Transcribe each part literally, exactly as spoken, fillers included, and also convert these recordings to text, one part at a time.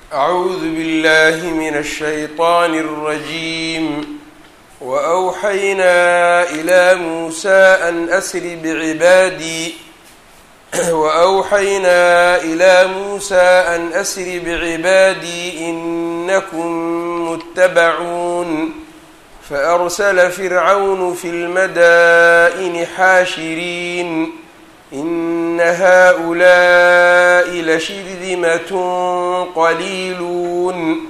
أعوذ بالله من الشيطان الرجيم وأوحينا إلى موسى أن أسر بعبادي وأوحينا إلى موسى أن أسر بعبادي إنكم متبعون فأرسل فرعون في المدائن حاشرين إن هؤلاء لشرذمة قليلون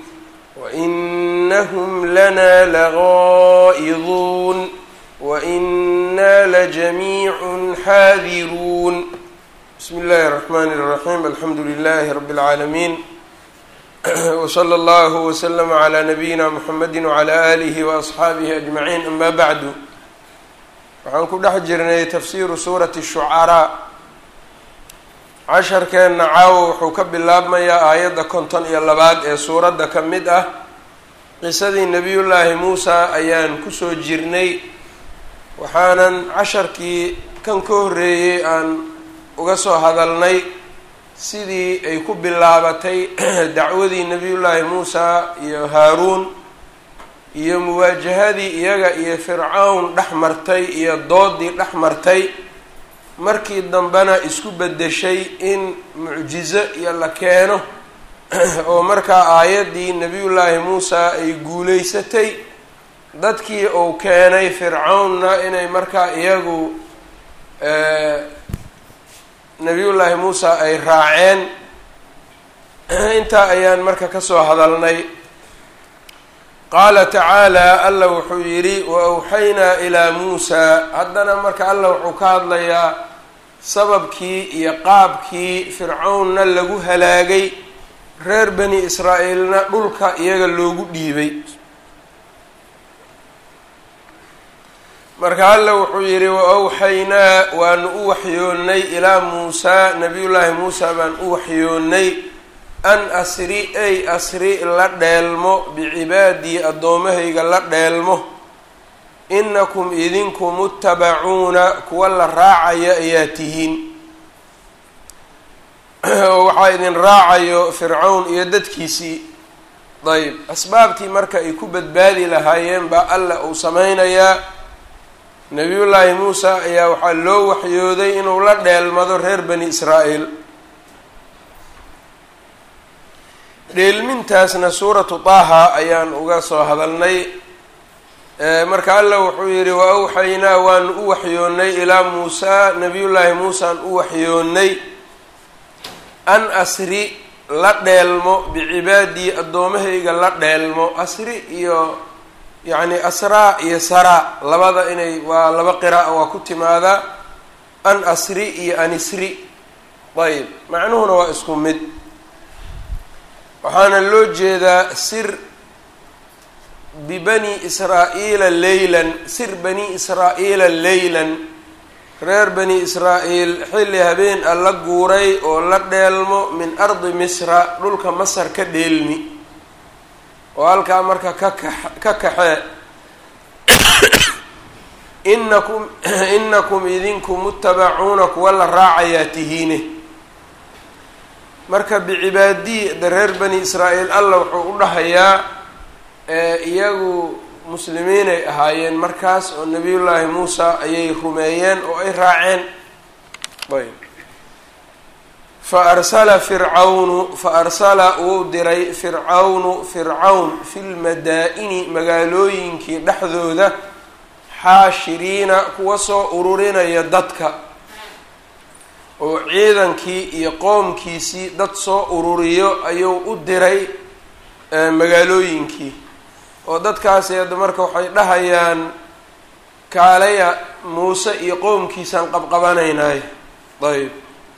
وإنهم لنا لغائظون وإنا لجميع حاذرون. بسم الله الرحمن الرحيم. الحمد لله رب العالمين وصلى الله وسلم على نبينا محمد وعلى آله وأصحaabihi أجمعين. أما بعد, waxaan ku dhex jirnay tafsiiru suurati الshucaraa. casharkeenna caawo wuxuu ka bilaabmayaa aayadda konton iyo labaad ee suuradda ka mid ah. qisadii nebiyullaahi muusa ayaan kusoo jirnay, waxaanan casharkii kan ka horreeyey aan uga soo hadalnay sidii ay ku bilaabatay dacwadii nebiyullaahi muusa iyo haaruun iyo muwaajahadii iyaga iyo fircawn dhex martay iyo doodii dhex martay, markii dambena isku beddeshay in mucjizo iyo la keeno oo markaa aayaddii nebiyullaahi muusa ay guulaysatay, dadkii uu keenay fircawnna inay markaa iyagu nebiyullaahi muusa ay raaceen. intaa ayaan marka kasoo hadalnay. qaala tacaala, alla wuxuu yidhi wa awxaynaa ilaa muusaa. haddana marka alla wuxuu ka hadlayaa sababkii iyo qaabkii fircawnna lagu halaagay, reer bani israa'iilna dhulka iyaga loogu dhiibay. marka alla wuxuu yidhi wa awxaynaa, waanu u waxyoonnay ilaa muusaa, nabiyullaahi muusa baan u waxyoonnay, an asri ay asri la dheelmo bicibaadii addoommahayga la dheelmo, inakum idinku muttabacuuna kuwa la raacaya ayaa tihiin. oo waxaa idin raacayo fircawn iyo dadkiisii. dayb, asbaabtii marka ay ku badbaadi lahaayeen baa alla uu sameynayaa. nebiyullaahi muusa ayaa waxaa loo waxyooday inuu la dheelmado reer bani israa'iil. dheelmintaasna suuratu taaha ayaan uga soo hadalnay. marka alla wuxuu yidhi wa awxaynaa, waanu u waxyoonnay ilaa muusaa, nebiyullaahi muusaan u waxyoonnay, an asri la dheelmo bicibaadii addoommahayga la dheelmo. asri iyo yacni asraa iyo saraa labada inay waa laba qira'a waa ku timaadaa, an asri iyo anisri. ayb, macnuhuna waa isku mid, waxaana loo jeedaa sir bibani israa'iila leylan, sir bani israa'iila leylan, reer bani israa'iil xilli habeen a la guuray oo la dheelmo min ardi misra, dhulka masar ka dheelmi oo halkaa marka ka kax ka kaxee. inakum inakum idinku muttabacuuna kuwa la raacayaa tihiine. marka bicibaadii de reer bani israa'iil alla wuxuu u dhahayaa iyagu muslimiinay ahaayeen markaas, oo nebiyullaahi muusa ayay rumeeyeen oo ay raaceen. ayb, fa arsala fircawnu fa arsala wuu diray fircawnu fircawn fi lmadaa-ini magaalooyinkii dhexdooda xaashiriina kuwa soo ururinaya dadka, oo ciidankii iyo qoomkiisii dad soo ururiyo ayuu u diray magaalooyinkii. oo dadkaasi hadda marka waxay dhahayaan kaalaya muuse iyo qoomkiisaan qabqabanaynaay. ayb,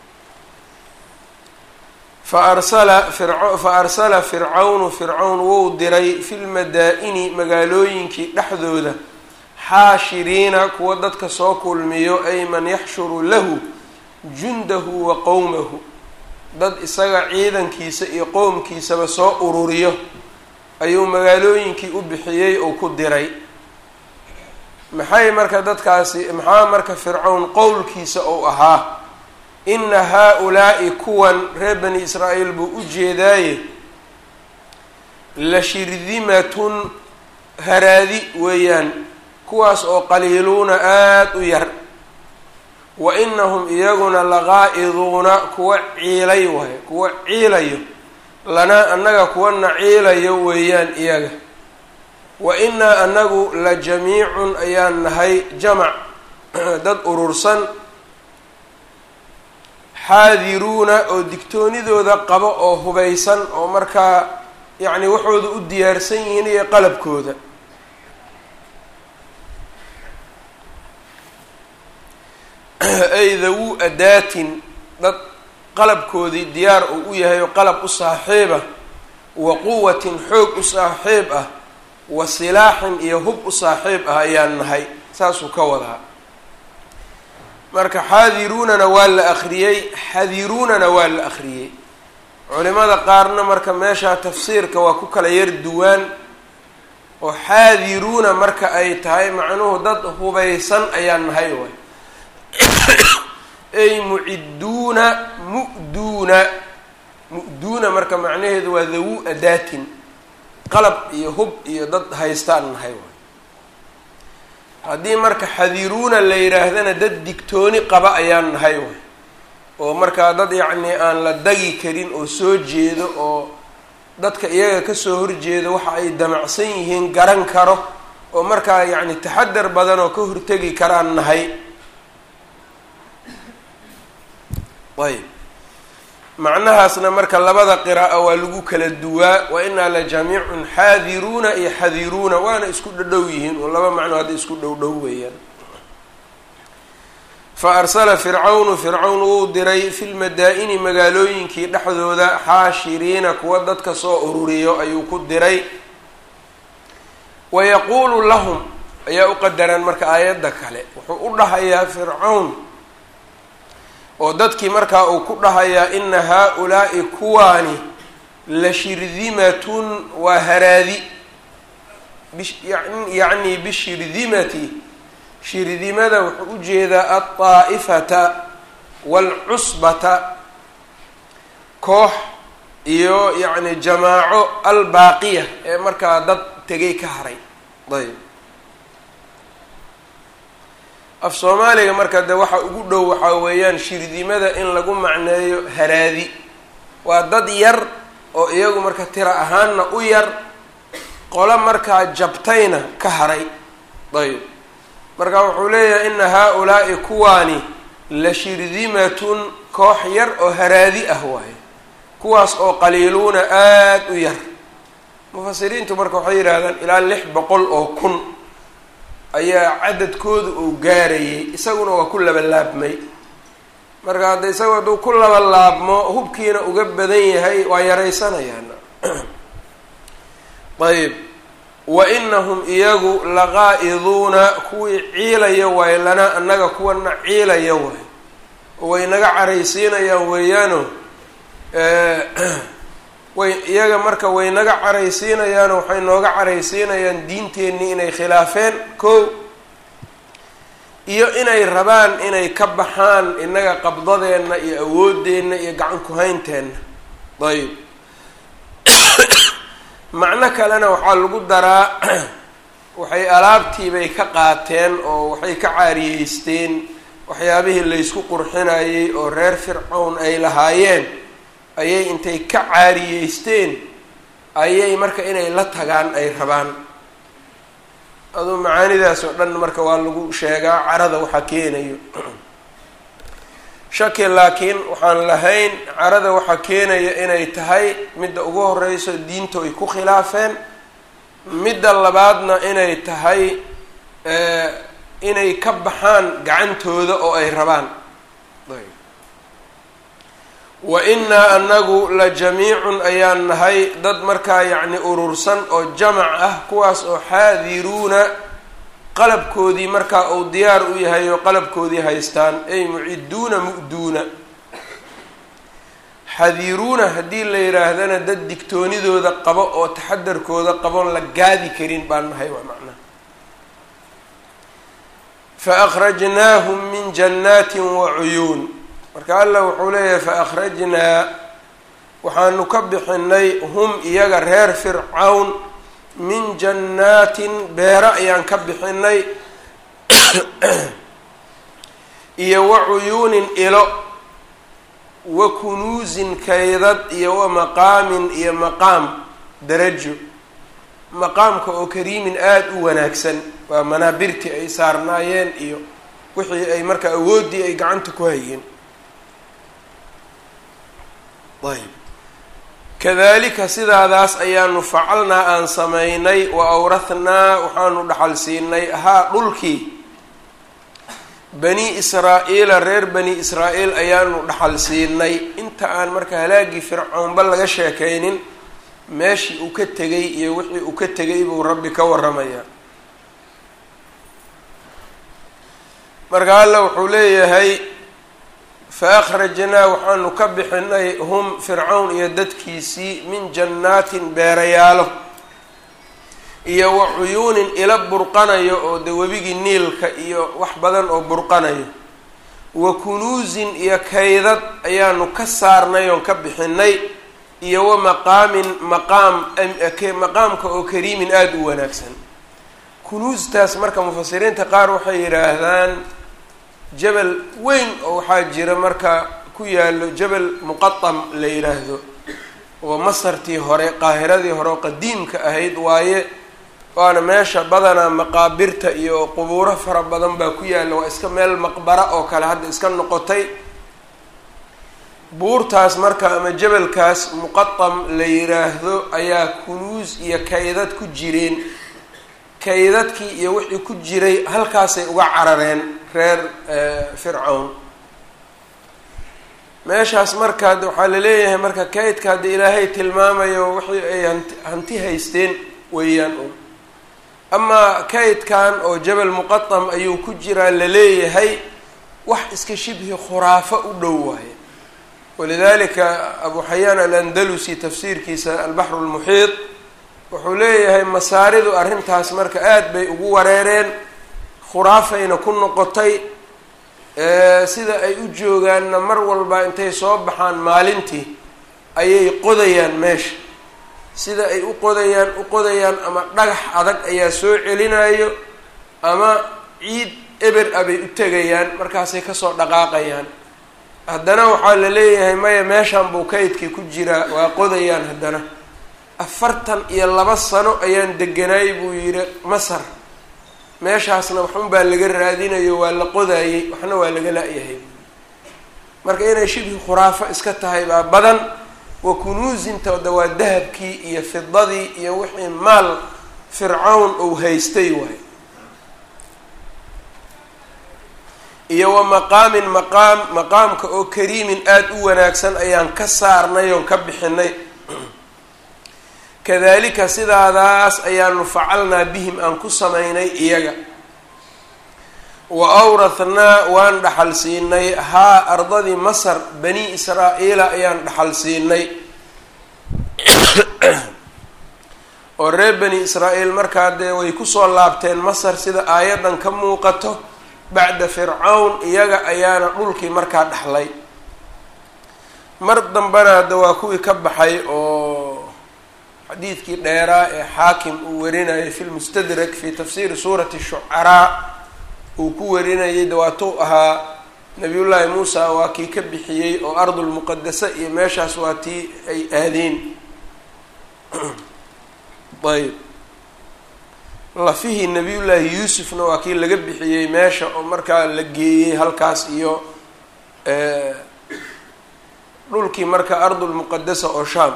fa arsala firca fa arsala fircawnu fircawn wuu diray fi lmadaa-ini magaalooyinkii dhexdooda xaashiriina kuwa dadka soo kulmiyo, ay man yaxshuru lahu jundahu wa qowmahu, dad isaga ciidankiisa iyo qoomkiisaba soo ururiyo ayuu magaalooyinkii u bixiyey oo ku diray. maxay marka dadkaasi maxaa marka fircawn qowlkiisa ou ahaa? ina haa-ulaa'i kuwan reer bani israa'iil buu u jeedaaye la shirdimatun haraadi weeyaan kuwaas oo qaliiluuna aada u yar wa inahum iyaguna laqaa'iduuna kuwa ciilay waay kuwa ciilayo lanaa annaga kuwana ciilayo weeyaan iyaga wa inaa anagu la jamiicun ayaan nahay jamac dad urursan xaadiruuna oo digtoonidooda qabo oo hubaysan oo markaa yacni waxooda u diyaarsan yihiin iyo qalabkooda ay dawu adaatin dad qalabkoodii diyaar uu u yahay oo qalab u saaxiib ah wa quwatin xoog u saaxiib ah wa silaaxin iyo hub u saaxiib ah ayaan nahay saasuu ka wadaa marka xaadiruunana waa la akriyey xadiruunana waa la akriyey culimada qaarna marka meeshaa tafsiirka waa ku kala yar duwaan oo xaadiruuna marka ay tahay macnuhu dad hubaysan ayaan nahay waay ay mucidduuna mu'duuna mu'duuna marka macnaheedu waa dawu adaatin qalab iyo hub iyo dad haystaan nahay waay haddii marka xadiruuna la yidhaahdana dad digtooni qaba ayaan nahay waay oo markaa dad yacnii aan la dagi karin oo soo jeedo oo dadka iyaga kasoo horjeedo waxa ay damacsan yihiin garan karo oo markaa yacni taxadar badan oo ka hortegi karaan nahay ayb macnahaasna marka labada qira'a waa lagu kala duwaa wa inaa la jamiicun xaadiruuna iyo xadiruuna waana isku dhadhow yihiin oo laba macno hadda isku dhow dhow weeyaan fa arsala fircawnu fircawn wuu diray fi lmadaa-ini magaalooyinkii dhexdooda xaashiriina kuwa dadka soo ururiyo ayuu ku diray wayaquulu lahum ayaa u qadaraan marka aayadda kale wuxuu u dhahayaa fircawn oo dadkii markaa uu ku dhahayaa ina haa-ulaa'i kuwaani la shirdimatun waa haraadi yacni bishirdimati shirdimada wuxuu ujeedaa alطaa'ifata waalcusbata koox iyo yacni jamaaco albaaqiya ee markaa dad tegay ka haray ayb af soomaaliga marka de waxa ugu dhow waxaa weeyaan shirdimada in lagu macneeyo haraadi waa dad yar oo iyagu marka tira ahaanna u yar qolo markaa jabtayna ka haray ayb marka wuxuu leeyahay ina haa-ulaa'i kuwaani la shirdimatun koox yar oo haraadi ah waaye kuwaas oo qaliiluuna aada u yar mufasiriintu marka waxay yidhaahdaan ilaa lix boqol oo kun ayaa cadadkooda uu gaarayay isaguna waa ku laba laabmay marka hadda isaga hadduu ku laba laabmo hubkiina uga badan yahay waa yaraysanayaan ayb wa inahum iyagu laqaa'iduuna kuwii ciilaya waay lana annaga kuwana ciilaya waay way naga caraysiinayaan weeyaano way iyaga marka way naga caraysiinayaano waxay nooga caraysiinayaan diinteenii inay khilaafeen kow iyo inay rabaan inay ka baxaan inaga qabdadeenna iyo awoodeenna iyo gacan ku-haynteenna ayb macno kalena waxaa lagu daraa waxay alaabtiibay ka qaateen oo waxay ka caariyeysteen waxyaabihii laysku qurxinayay oo reer fircawn ay lahaayeen ayay intay ka caariyeysteen ayay marka inay la tagaan ay rabaan aduu macaanidaas oo dhan marka waa lagu sheegaa carada waxaa keenayo shaki laakiin waxaan lahayn carada waxaa keenaya inay tahay midda ugu horeyso diinta ay ku khilaafeen midda labaadna inay tahay inay ka baxaan gacantooda oo ay rabaan wa inaa anagu la jamiicun ayaan nahay dad markaa yacni urursan oo jamac ah kuwaas oo xaadiruuna qalabkoodii markaa uu diyaar u yahay oo qalabkoodii haystaan ay mucidduuna mu'duuna xadiruuna haddii la yidhaahdana dad digtoonidooda qabo oo taxadarkooda qaboon la gaadi karin baan nahay waa macnaha fa akhrajnaahum min jannaatin wa cuyuun marka allah wuxuu leeyahay fa akhrajnaa waxaanu ka bixinay hum iyaga reer fircawn min jannaatin beero ayaan ka bixinay iyo wa cuyuunin ilo wa kunuusin kaydad iyo wa maqaamin iyo maqaam darajo maqaamka oo kariimin aada u wanaagsan waa manaabirtii ay saarnaayeen iyo wixii ay marka awooddii ay gacanta ku hayeen ayb kadalika sidaadaas ayaanu facalnaa aan samaynay wa awrathnaa waxaanu dhaxal siinay haa dhulkii bani israa-iila reer bani israa-iil ayaanu dhaxal siinay inta aan marka halaagii fircoonba laga sheekaynin meeshii uu ka tegay iyo wixii uu ka tegay buu rabbi ka waramayaa marka alla wuxuu leeyahay fa akhrajnaa waxaanu ka bixinay hum fircawn iyo dadkiisii min jannaatin beerayaalo iyo wa cuyuunin ila burqanayo oo de webigii niilka iyo wax badan oo burqanayo wa kunuusin iyo kaydad ayaanu ka saarnay oon ka bixinay iyo wa maqaamin maqaam maqaamka oo kariimin aada u wanaagsan kunuustaas marka mufasiriinta qaar waxay yidhaahdaan jabal weyn oo waxaa jira marka ku yaalo jabal muqatam la yidhaahdo oo masartii hore qaahiradii hore oo qadiimka ahayd waaye waana meesha badanaa maqaabirta iyo qubuuro fara badan baa ku yaalla waa iska meel maqbara oo kale hadda iska noqotay buurtaas marka ama jabalkaas muqatam la yiraahdo ayaa kunuus iyo kaydad ku jireen kaydadkii iyo wixii ku jiray halkaasay uga carareen reer fircawn meeshaas markaa waxaa la leeyahay marka kaydka hadda ilaahay tilmaamayo wixii ay hanti hanti haysteen weeyaan un amaa kaydkan oo jabal muqatam ayuu ku jiraa la leeyahay wax iska shibhi khuraafo u dhow waaye walidalika abu xayaan alandalusi tafsiirkiisa albaxru lmuxiid wuxuu leeyahay masaaridu arrintaas marka aada bay ugu wareereen khuraafayna ku noqotay sida ay u joogaanna mar walba intay soo baxaan maalintii ayay qodayaan meesha sida ay u qodayaan u qodayaan ama dhagax adag ayaa soo celinayo ama ciid eber a bay u tegayaan markaasay kasoo dhaqaaqayaan haddana waxaa la leeyahay maya meeshan buu kaydkii ku jiraa waa qodayaan haddana afartan iyo laba sano ayaan deganaay buu yidhi masar meeshaasna waxun baa laga raadinayo waa la qodayey waxna waa laga la-yahay marka inay shibhi khuraafo iska tahay baa badan wa kunuusintooda waa dahabkii iyo fidadii iyo wixii maal fircawn uu haystay waay iyo wa maqaamin maqaam maqaamka oo kariimin aada u wanaagsan ayaan ka saarnay oon ka bixinay kadalika sidaadaas ayaanu facalnaa bihim aan ku samaynay iyaga wa awrathnaa waan dhaxal siinay haa ardadii masar bani israa-iila ayaan dhaxal siinay oo reer bani israa-iil markaa dee way kusoo laabteen masar sida aayaddan ka muuqato bacda fircawn iyaga ayaana dhulkii markaa dhaxlay mar dambana hadda waa kuwii ka baxay oo xadiidkii dheeraa ee xaakim uu warinayay fi lmustadrak fi tafsiiri suurati shucaraa uu ku warinayay dawaatou ahaa nabiyullaahi muusa waa kii ka bixiyey oo ardulmuqadasa iyo meeshaas waa tii ay aadeen ayb lafihii nabiyullaahi yuusufna waa kii laga bixiyey meesha oo markaa la geeyey halkaas iyo dhulkii marka ardulmuqadasa oo shaam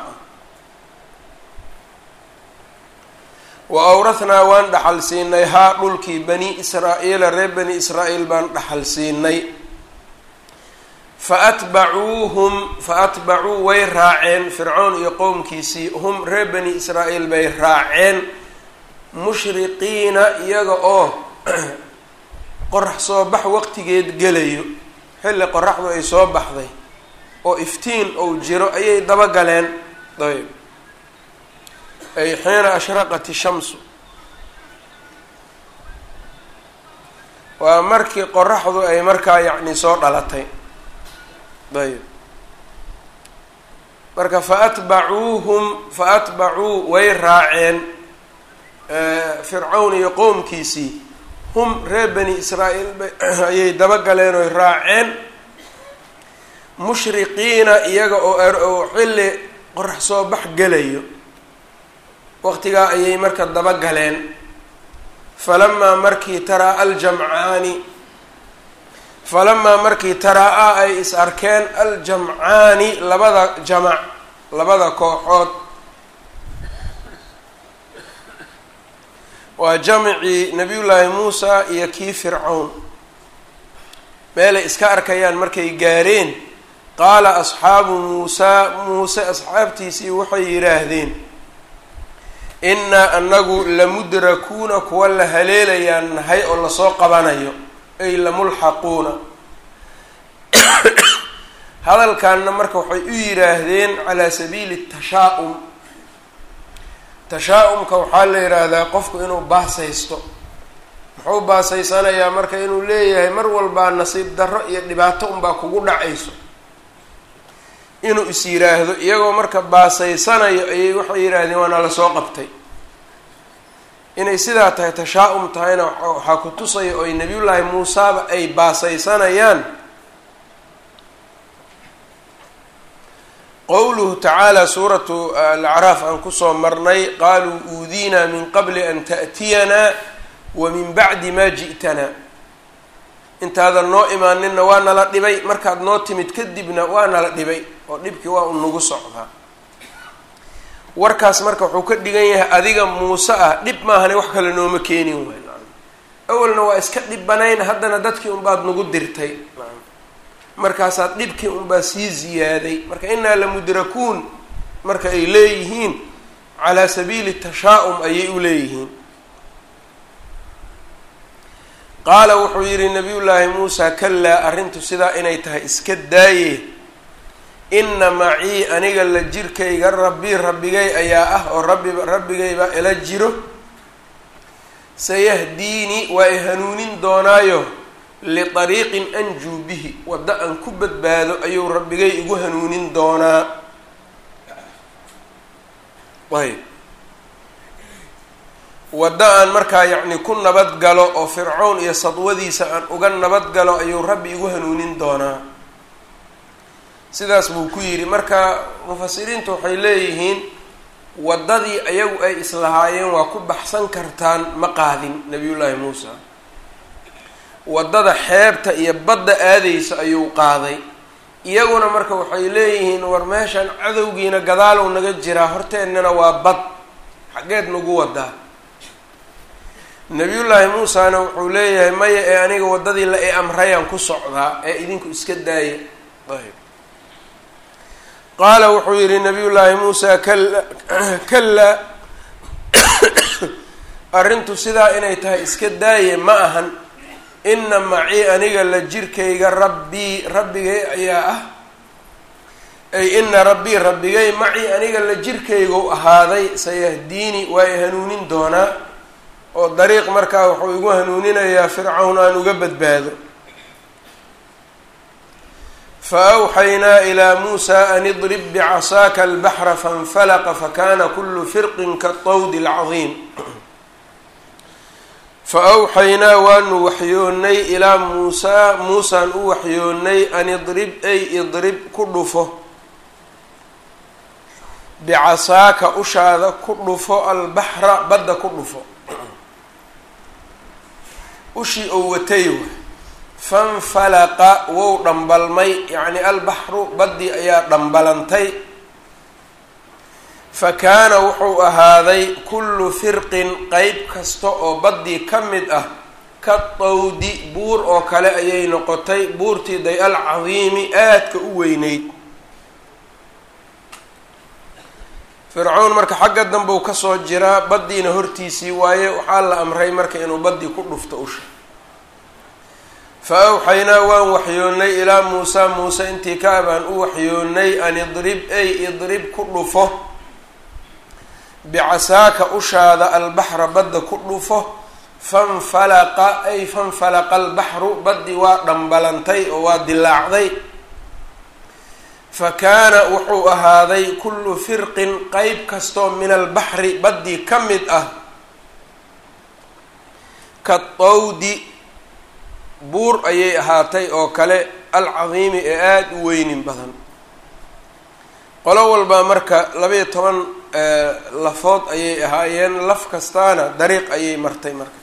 wa awrathnaa waan dhaxal siinay haa dhulkii bani israa-iila reer bani israa-iil baan dhaxal siinay fa atbacuuhum fa atbacuu way raaceen fircoon iyo qowmkiisii hum reer bani israa-iil bay raaceen mushriqiina iyaga oo qorax soo bax waqtigeed gelayo xilli qoraxdu ay soo baxday oo iftiin ou jiro ayay dabagaleen ayb ay xiina ashraqat ishamsu waa markii qoraxdu ay markaa yacni soo dhalatay ayb marka faatbacuuhum faatbacuu way raaceen fircawn iyo qoomkiisii hum reer bani israa'iil ba ayay dabagaleen oy raaceen mushriqiina iyaga oo oo xilli qorax soo bax gelayo waqtigaa ayay marka dabagaleen falamaa markii taraa aljamcaani falamaa markii taraa-a ay is arkeen aljamcaani labada jamac labada kooxood waa jamcii nabiyullaahi muusa iyo kii fircawn meelay iska arkayaan markay gaareen qaala asxaabu muusaa muuse asxaabtiisii waxay yidhaahdeen innaa anagu lamudrakuuna kuwa la haleelayaan nahay oo lasoo qabanayo ay lamulxaquuna hadalkaanna marka waxay u yidhaahdeen calaa sabiili tashaa-um tashaa-umka waxaa la yidhaahdaa qofku inuu baasaysto muxuu baasaysanayaa marka inuu leeyahay mar walbaa nasiib darro iyo dhibaato unbaa kugu dhacayso inuu is yidhaahdo iyagoo marka baasaysanayo ayay waxay yidhaahdeen waana lasoo qabtay inay sidaa tahay tashaa-um tahayna waxaa ku tusaya oy nabiyullaahi muusaaba ay baasaysanayaan qowluhu tacaala suuratu alacraaf aan kusoo marnay qaaluu uudiinaa min qabli an ta'tiyanaa wa min bacdi maa ji'tanaa intaadan noo imaaninna waa nala dhibay markaad noo timid kadibna waa nala dhibay oo dhibkii waa un nagu socdaa warkaas marka wuxuu ka dhigan yahay adiga muuse ah dhib maahane wax kale nooma keenin waay awalna waa iska dhibanayn haddana dadkii unbaad nagu dirtay markaasaad dhibkii unbaa sii ziyaaday marka innaa lamudrakuun marka ay leeyihiin calaa sabiili tashaa-um ayay u leeyihiin qaala wuxuu yidhi nabiyullaahi muusa kalaa arrintu sidaa inay tahay iska daaye inna macii aniga la jirkayga rabbii rabbigay ayaa ah oo rabbi rabbigaybaa ila jiro sayahdiini waa i hanuunin doonaayo liariiqin anjuu bihi waddo aan ku badbaado ayuu rabbigay igu hanuunin doonaa ayb waddo aan markaa yacni ku nabad galo oo fircown iyo sadwadiisa aan uga nabad galo ayuu rabbi igu hanuunin doonaa sidaas buu ku yidhi marka mufasiriintu waxay leeyihiin waddadii ayagu ay islahaayeen waa ku baxsan kartaan ma qaadin nabiyullaahi muusa waddada xeebta iyo badda aadaysa ayuu qaaday iyaguna marka waxay leeyihiin war meeshan cadowgiina gadaalow naga jiraa horteennana waa bad xaggeed nagu wadaa nabiyullaahi muusana wuxuu leeyahay maya ee aniga waddadii la i amrayaan ku socdaa ee idinku iska daaya ayb qaala wuxuu yidhi nabiyullaahi muusa kala kala arrintu sidaa inay tahay iska daaye ma ahan ina macii aniga la jirkayga rabbii rabbigay ayaa ah ay ina rabbii rabbigay macii aniga la jirkaygu ahaaday sayahdiini waa i hanuunin doonaa oo dariiq markaa wuxuu igu hanuuninayaa fircawn aan uga badbaado fa awxaynaa ilaa muusa an idrib bicasaaka albaxra fainfalaqa fakana kulu firqin kaطawdi alcadiim fa awxaynaa waanu waxyoonnay ilaa muusaa muusaan u waxyoonnay an idrib ay idrib ku dhufo bicasaaka ushaada ku dhufo albaxra badda ku dhufo ushii oo watay wa fanfalaqa wou dhambalmay yacni albaxru baddii ayaa dhambalantay fa kaana wuxuu ahaaday kullu firqin qeyb kasta oo baddii ka mid ah ka tawdi buur oo kale ayay noqotay buurtii day al cadiimi aadka u weyneyd fircown marka xagga dambeu kasoo jiraa baddiina hortiisii waaye waxaa la amray marka inuu baddii ku dhufto usha fa awxaynaa waan waxyoonnay ilaa muusaa muuse intii ka abaan u waxyoonnay an idrib ay idrib ku dhufo bicasaaka ushaada albaxra badda ku dhufo fanfalaqa ay fanfalaqa albaxru baddii waa dhambalantay oo waa dilaacday fakaana wuxuu ahaaday kullu firqin qeyb kastoo min albaxri baddii ka mid ah ka tawdi buur ayay ahaatay oo kale alcadiimi ee aada u weynin badan. qolo walbaa marka labaiyo toban lafood ayay ahaayeen, laf kastaana dariiq ayay martay marka.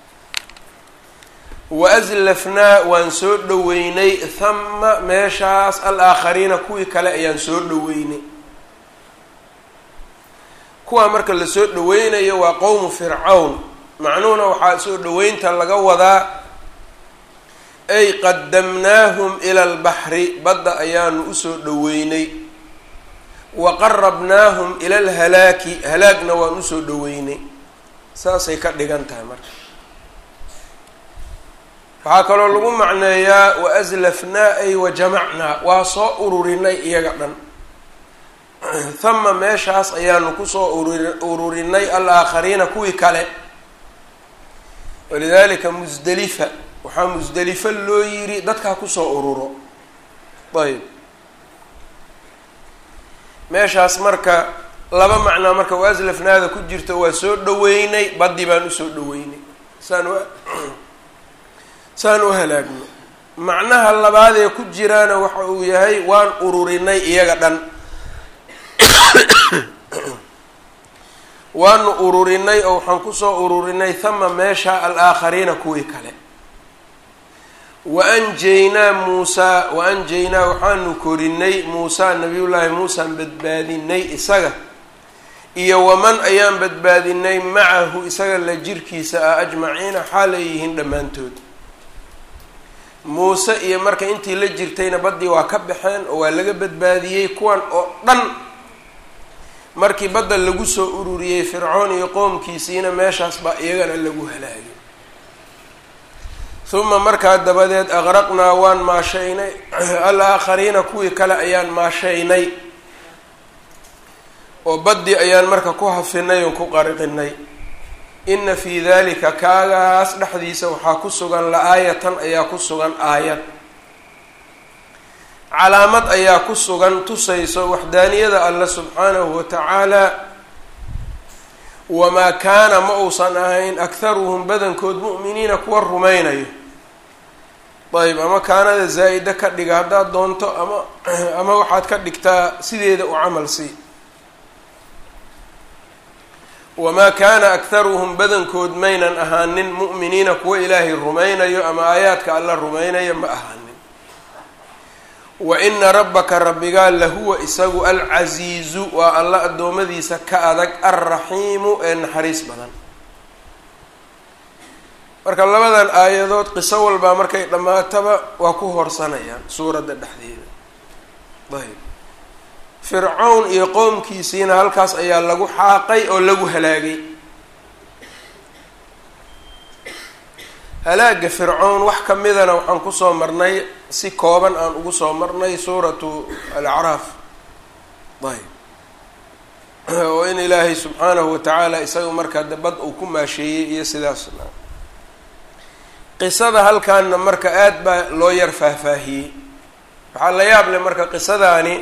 wa aslafnaa waan soo dhoweynay hama meeshaas alaakhariina kuwii kale ayaan soo dhoweynay. kuwaa marka lasoo dhoweynayo waa qowmu fircawn, macnuhuna waxaa soo dhoweynta laga wadaa ay qadamnaahum ila albaxri, badda ayaanu usoo dhoweynay. wa qarabnaahum ila alhalaaki, halaagna waan usoo dhoweynay. saasay ka dhigan tahay marka. waxaa kaloo lagu macneeyaa wa aslafnaa ay wa jamacnaa, waa soo ururinay iyaga dhan. hama meeshaas ayaanu kusoo ururi ururinay alaakhariina kuwii kale. walidaalika musdelifa waxaa musdelifo loo yiri dadkaa kusoo ururo. ayb meeshaas marka laba macnaa marka wa aslafnaada ku jirto, waa soo dhoweynay, baddi baan usoo dhoweynay saan u saan u halaagno. macnaha labaad ee ku jiraana waxa uu yahay waan ururinay iyaga dhan. waanu ururinay oo waxaan kusoo ururinay hama meesha alaakhariina kuwii kale. wa anjaynaa muusaa wa anjaynaa waxaanu korinay muusaa nabiyullaahi muusaan badbaadinay isaga iyo waman ayaan badbaadinay macahu isaga la jirkiisa ah ajmaciina xaalay yihiin dhammaantood. muuse iyo marka intii la jirtayna baddii waa ka baxeen oo waa laga badbaadiyey. kuwan oo dhan markii badda lagu soo ururiyey fircoon iyo qoomkiisiina meeshaas baa iyagana lagu halaagay. uma markaa dabadeed aqraqnaa waan maashaynay alaakhariina kuwii kale ayaan maashaynay oo baddii ayaan marka ku hafinay oo ku qariqinay. ina fii dalika kaagaas dhexdiisa waxaa ku sugan la-aayatan ayaa ku sugan aayad, calaamad ayaa ku sugan tusayso waxdaaniyada alle subxaanahu watacaala. wamaa kaana ma uusan ahayn akharuhum badankood mu'miniina kuwa rumaynayo. ayb ama kaanada zaa-ida ka dhiga haddaad doonto, ama ama waxaad ka dhigtaa sideeda u camal sii. wamaa kaana akharuhum badankood maynan ahaanin mu'miniina kuwa ilaahay rumaynayo ama aayaadka alla rumaynayo ma ahaanin. wa ina rabbaka rabbigaa lahuwa isagu alcasiizu waa alla addoommadiisa ka adag, alraxiimu ee naxariis badan. marka labadan aayadood qiso walbaa markay dhammaataba waa ku horsanayaan suuradda dhexdeeda. ayb fircawn iyo qoomkiisiina halkaas ayaa lagu xaaqay oo lagu halaagay. halaaga fircawn wax ka midana waxaan kusoo marnay si kooban aan ugu soo marnay suuratu alacraaf. ayb oo in ilaahay subxaanahu watacaala isaga markaa dabad uu ku maasheeyey iyo sidaasna. qisada halkaana marka aada baa loo yar faahfaahiyey. waxaa la yaab leh marka qisadaani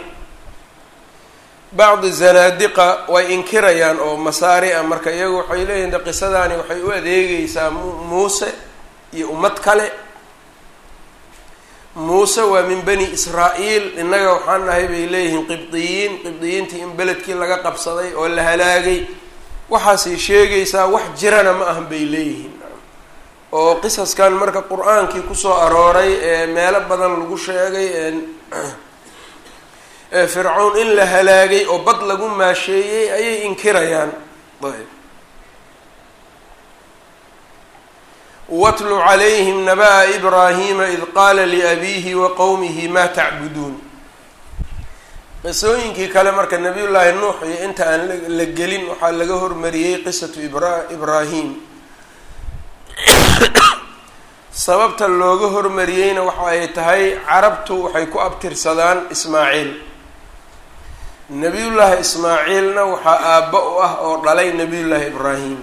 bacdi zanaadiqa way inkirayaan oo masaari a marka iyagu waxay leeyihin de qisadaani waxay u adeegeysaa muuse iyo ummad kale. muuse waa min bani israa-iil, innaga waxaan nahay bay leeyihiin qibdiyiin. qibdiyiintii in beledkii laga qabsaday oo la halaagay waxaasay sheegaysaa, wax jirana ma ahan bay leeyihiin. oo qisaskan marka qur-aankii kusoo arooray ee meelo badan lagu sheegay ee fircawn in la halaagay oo bad lagu maasheeyey ayay inkirayaan. ayb watlu calayhim naba'a ibraahima id qaala liabiihi wa qowmihi maa tacbuduun. qisooyinkii kale marka nabiyullaahi nuux iyo inta aan la gelin waxaa laga hormariyey qisatu ibra ibraahim. sababta looga hormariyeyna waxa ay tahay carabtu waxay ku abtirsadaan ismaaciil. nebiyullaahi ismaaciilna waxaa aabba u ah oo dhalay nebiyullaahi ibraahim.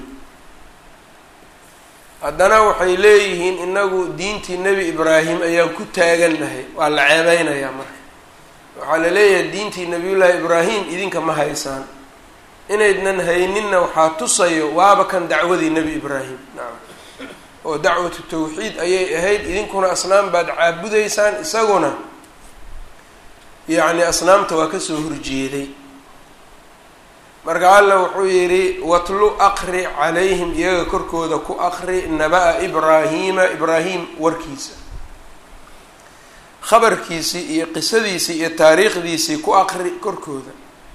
haddana waxay leeyihiin inagu diintii nebi ibraahim ayaan ku taagannahay, waa la ceebeynayaa marka. waxaa la leeyahay diintii nabiyullaahi ibraahim idinka ma haysaan, inaydnan hayninna waxaa tusayo waaba kan dacwadii nebi ibraahim. nacam, oo dacwatu tawxiid ayay ahayd, idinkuna asnaam baad caabudaysaan, isaguna yacni asnaamta waa kasoo horjeeday. marka alla wuxuu yidhi watlu aqri calayhim, iyaga korkooda ku aqri naba-a ibraahiima, ibraahim warkiisa, khabarkiisii iyo qisadiisii iyo taariikhdiisii ku aqri korkooda.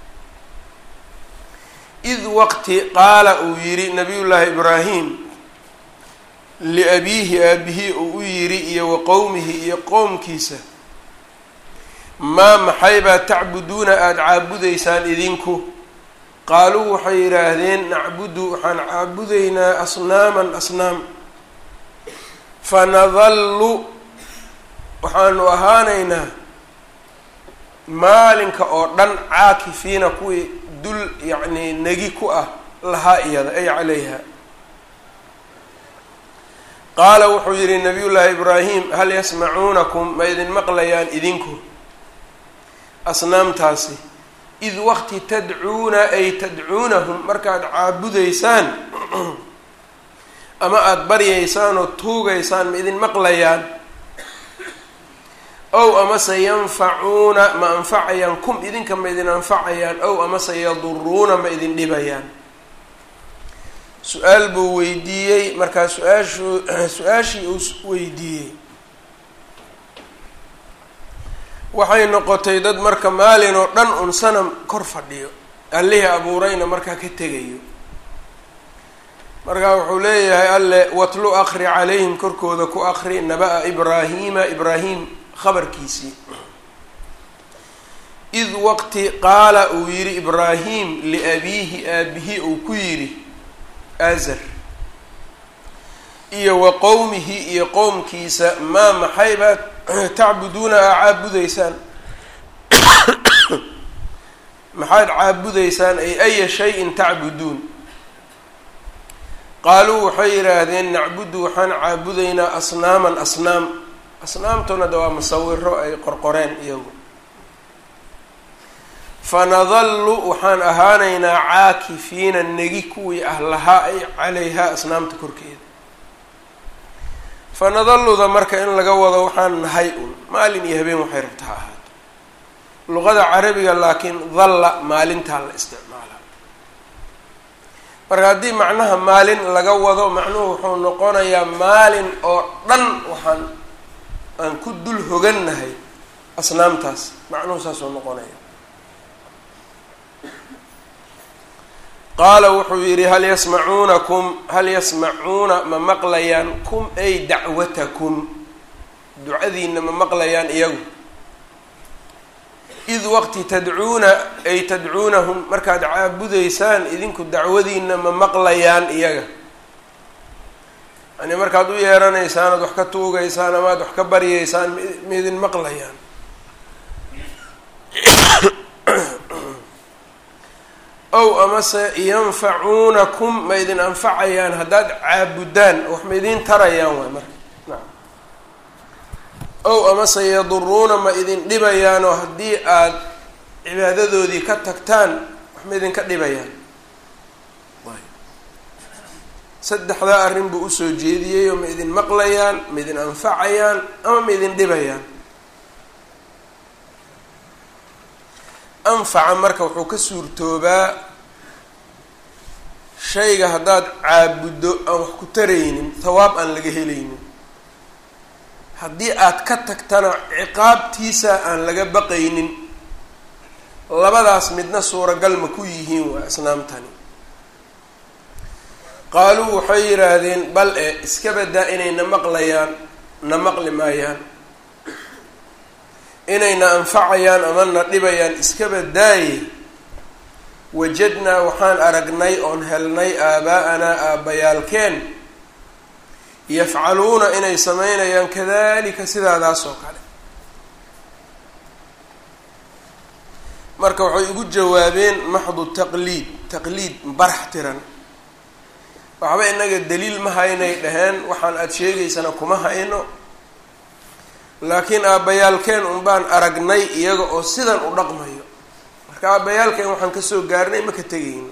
id waqti qaala uu yidhi nabiyullaahi ibraahim liabiihi aabihii uu u yidhi iyo wa qowmihi iyo qowmkiisa, maa maxaybaa tacbuduuna aada caabudaysaan idinku? qaaluu waxay yidhaahdeen nacbudu waxaan caabudaynaa asnaaman asnaam, fanadallu waxaanu ahaanaynaa maalinka oo dhan caakifiina kuwii dul yacnii negi ku ah lahaa iyada ay calayha. qaala wuxuu yidhi nabiyullaahi ibraahim hal yasmacuunakum ma idin maqlayaan idinku asnaamtaasi? id waqti tadcuuna ay tadcuunahum markaad caabudaysaan ama aada baryaysaan oo tuugaysaan ma idin maqlayaan? ow amase yanfacuuna ma anfacayaan kum idinka ma idin anfacayaan? ow amase yaduruuna ma idin dhibayaan? su-aal buu weydiiyey. markaa su-aashu su-aashii uu weydiiyey waxay noqotay dad marka maalin oo dhan un sanam kor fadhiyo, allihii abuurayna markaa ka tegayo. markaa wuxuu leeyahay alle watlu aqri calayhim, korkooda ku aqri naba-a ibraahiima, ibraahim khabarkiisii. id waqti qaala uu yidhi ibraahim liabiihi aabihi uu ku yidhi azar iyo wa qowmihi iyo qowmkiisa, maa maxaybaad tacbuduuna aa caabudaysaan? maxaad caabudaysaan? ay aya shayin tacbuduun? qaaluu waxay yidhaahdeen nacbudu waxaan caabudaynaa asnaaman asnaam. asnaamtuna de waa musawiro ay qorqoreen iyagu. fanadallu waxaan ahaanaynaa caakifiina negi kuwii ah lahaa ay calayhaa asnaamta korkeeda. fanadalluda marka in laga wado waxaan nahay un maalin iyo habeen waxay rabta ha ahaato. luqada carabiga laakiin dalla maalintaa la isticmaalaa. marka haddii macnaha maalin laga wado macnuhu wuxuu noqonayaa maalin oo dhan waxaan aan ku dul hogannahay asnaamtaas, macnuhu saasuu noqonaya. qaala wuxuu yidhi hal yasmacuunakum hal yasmacuuna ma maqlayaan kum ay dacwatakum, ducadiina ma maqlayaan iyagu? id waqti tadcuuna ay tadcuunahum markaad caabudaysaan idinku dacwadiina ma maqlayaan iyaga? yani markaad u yeeranaysaan oad wax ka tuugaysaan ama ad wax ka baryaysaan ma idin maqlayaan? ow amase yanfacuunakum ma idin anfacayaan haddaad caabudaan, wax ma idin tarayaan waay marka. nacam. ow amase yaduruuna ma idin dhibayaanoo haddii aada cibaadadoodii ka tagtaan wax ma idinka dhibayaan? saddexdaa arrin buu usoo jeediyey oo ma idin maqlayaan, ma idin anfacayaan, ama ma idin dhibayaan? anfaca marka wuxuu ka suurtoobaa shayga haddaad caabuddo aan wax ku taraynin, thawaab aan laga helaynin. haddii aad ka tagtana ciqaabtiisa aan laga baqaynin. labadaas midna suuragal ma ku yihiin waa asnaamtani. qaaluu waxay yidhaahdeen bal e iska badaa inayna maqlayaan, na maqli maayaan. inayna anfacayaan ama na dhibayaan iska badaaye. wajadnaa waxaan aragnay oon helnay aabaa-anaa aabbayaalkeen yafcaluuna inay sameynayaan kadalika sidaadaas oo kale. marka waxay ugu jawaabeen maxdu taqliid, taqliid barax tiran. waxba inaga daliil ma haynay dhaheen, waxaan aada sheegaysana kuma hayno. laakiin aabbayaalkeen un baan aragnay iyaga oo sidan u dhaqmayo, marka aabbayaalkeen waxaan kasoo gaarnay ma ka tegayno.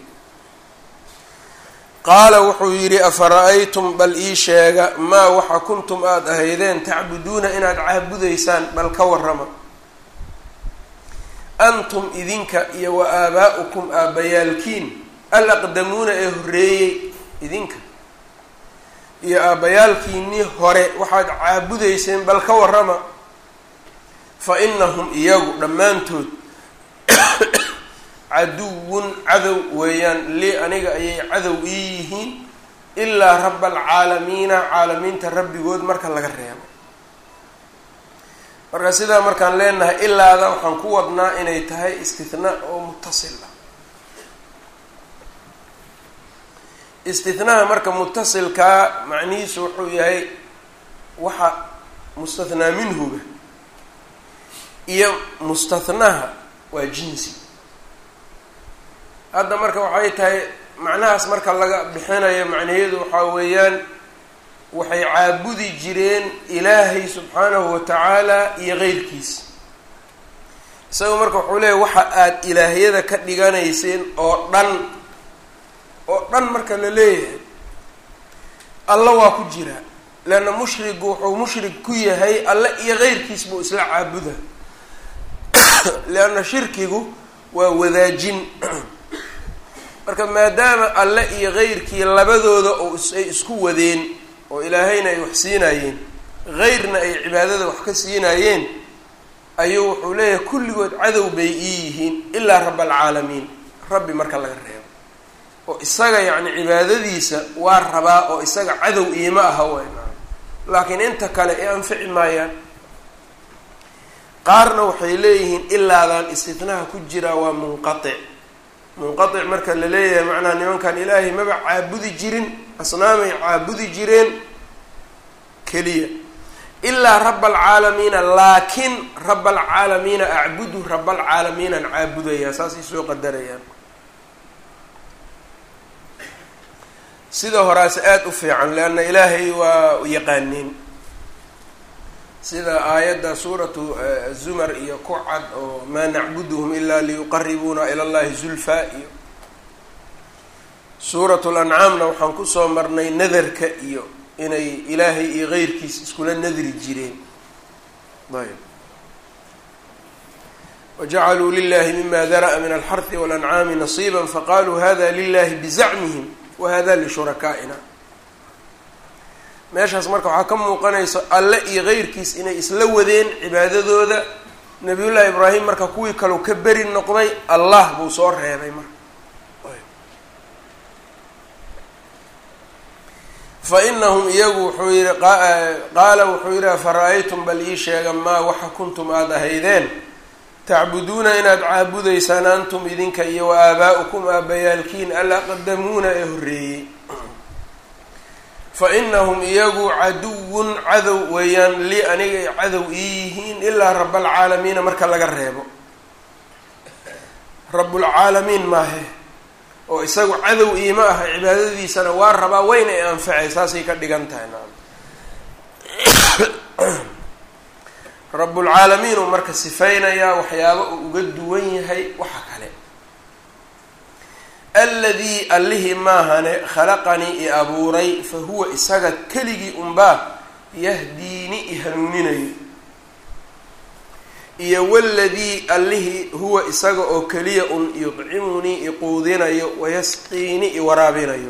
qaala wuxuu yidhi afara'aytum bal ii sheega maa waxa kuntum aada ahaydeen tacbuduuna inaad caabudaysaan bal ka warrama. antum idinka iyo wa aabaa'ukum aabbayaalkiin alaqdamuuna ee horreeyey, idinka iyo aabbayaalkiinnii hore waxaad caabudayseen bal ka warrama. fa inahum iyagu dhammaantood caduwun cadow weeyaan lii aniga ayay cadow ii yihiin ilaa raba alcaalamiina caalamiinta rabbigood marka laga reebo. marka sidaa markaan leenahay ilaada waxaan ku wadnaa inay tahay istinaa oo mutasil ah. istinaha marka mutasilkaa macnihiisu wuxuu yahay waxa mustathnaa minhuga iyo mustathnaha waa jinsi. hadda marka waxay tahay macnahaas marka laga bixinayo macnaheedu waxaa weeyaan waxay caabudi jireen ilaahay subxaanahu wa tacaala iyo keyrkiisa. isaga marka wuxuu leeyahy waxa aada ilaahyada ka dhiganayseen oo dhan oo dhan marka la leeyahay alla waa ku jiraa, leanna mushrigu wuxuu mushrig ku yahay alle iyo keyrkiis buu isla caabuda leanna shirkigu waa wadaajin marka maadaama alle iyo keyrkii labadooda oo ay isku wadeen oo ilaahayna ay wax siinaayeen keyrna ay cibaadada wax ka siinaayeen ayuu wuxuu leeyahay kulligood cadow bay ii yihiin ilaa raba alcaalamiin, rabbi marka laga reebo oo isaga yacni cibaadadiisa waa rabaa oo isaga cadow iima aha wayna, laakiin inta kale ee anfici maayaan. qaarna waxay leeyihiin ilaadan istitnaha ku jiraa waa munqatic. munqatic marka la leeyahay macnaha nimankan ilaahay maba caabudi jirin, asnaamay caabudi jireen keliya ilaa raba alcaalamiina, laakin raba alcaalamiina acbudu raba alcaalamiinaan caabudayaa, saasay soo qadarayaan. sida horaase aada u fiican leanna ilaahay waa yaqaaniin, sida aayadda suuratu zumar iyo ku cad oo maa nacbuduhum ilaa liyuqaribuuna ila llahi zulfaa iyo suuratu lancaamna waxaan kusoo marnay nadarka iyo inay ilaahay iyo keyrkiis iskula nadri jireen. ayb wajacaluu lilahi mima dara'a min alxarhi walancaami nasiiba faqaluu hada lilahi bizacmihim wahada lishurakaaina. meeshaas marka waxaa ka muuqanaysa alle iyo keyrkiis inay isla wadeen cibaadadooda. nabiyullaahi ibraahim marka kuwii kaleu ka beri noqday, allah buu soo reebay marka. fa inahum iyagu wuxuu yihi qaala wuxuu yihi afara'aytum bal ii sheega maa waxa kuntum aada ahaydeen tacbuduuna inaad caabudaysaan antum idinka iyo wa aabaa'ukum aabbayaalkiin alaqdamuuna ee horreeyey. fa inahum iyagu caduwun cadow weeyaan lii anigay cadow ii yihiin ilaa raba alcaalamiina marka laga reebo. rabulcaalamiin maahe oo isagu cadow iima aha, cibaadadiisana waa rabaa wayna i anfacay, saasay ka dhigan tahay. naam rabulcaalamiin uu marka sifaynayaa waxyaaba uu uga duwan yahay waxa kale. alladii allihii maahane khalaqanii i abuuray fa huwa isaga keligii unbaa yahdiini i hanuuninayo, iyo waladii allihii huwa isaga oo keliya un yudcimunii i quudinayo wayasqiini i waraabinayo.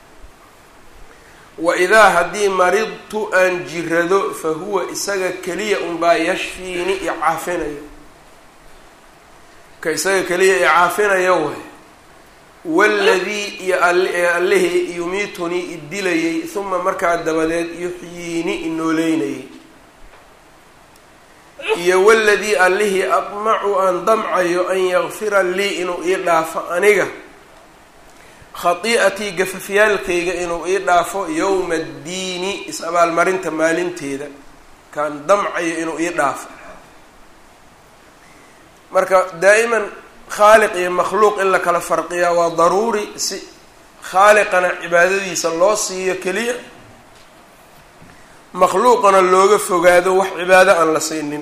wa idaa haddii maridtu aan jirado fa huwa isaga keliya unbaa yashfiini i caafinayo, ka isaga keliya i caafinayo way. waladii iyo allihii yumiitunii i dilayay uma markaa dabadeed yuxyiini i nooleynayay. iyo waladii allihii admacu aan damcayo an yakfira lii inuu ii dhaafo aniga khatii'atii gafafyaalkayga inuu ii dhaafo yowma addiini is-abaalmarinta maalinteeda kaan damcayo inuu ii dhaafo. marka daa'iman khaaliq iyo makhluuq in la kala farqiyaa waa daruuri, si khaaliqana cibaadadiisa loo siiyo keliya, makhluuqana looga fogaado wax cibaado aan la siinin.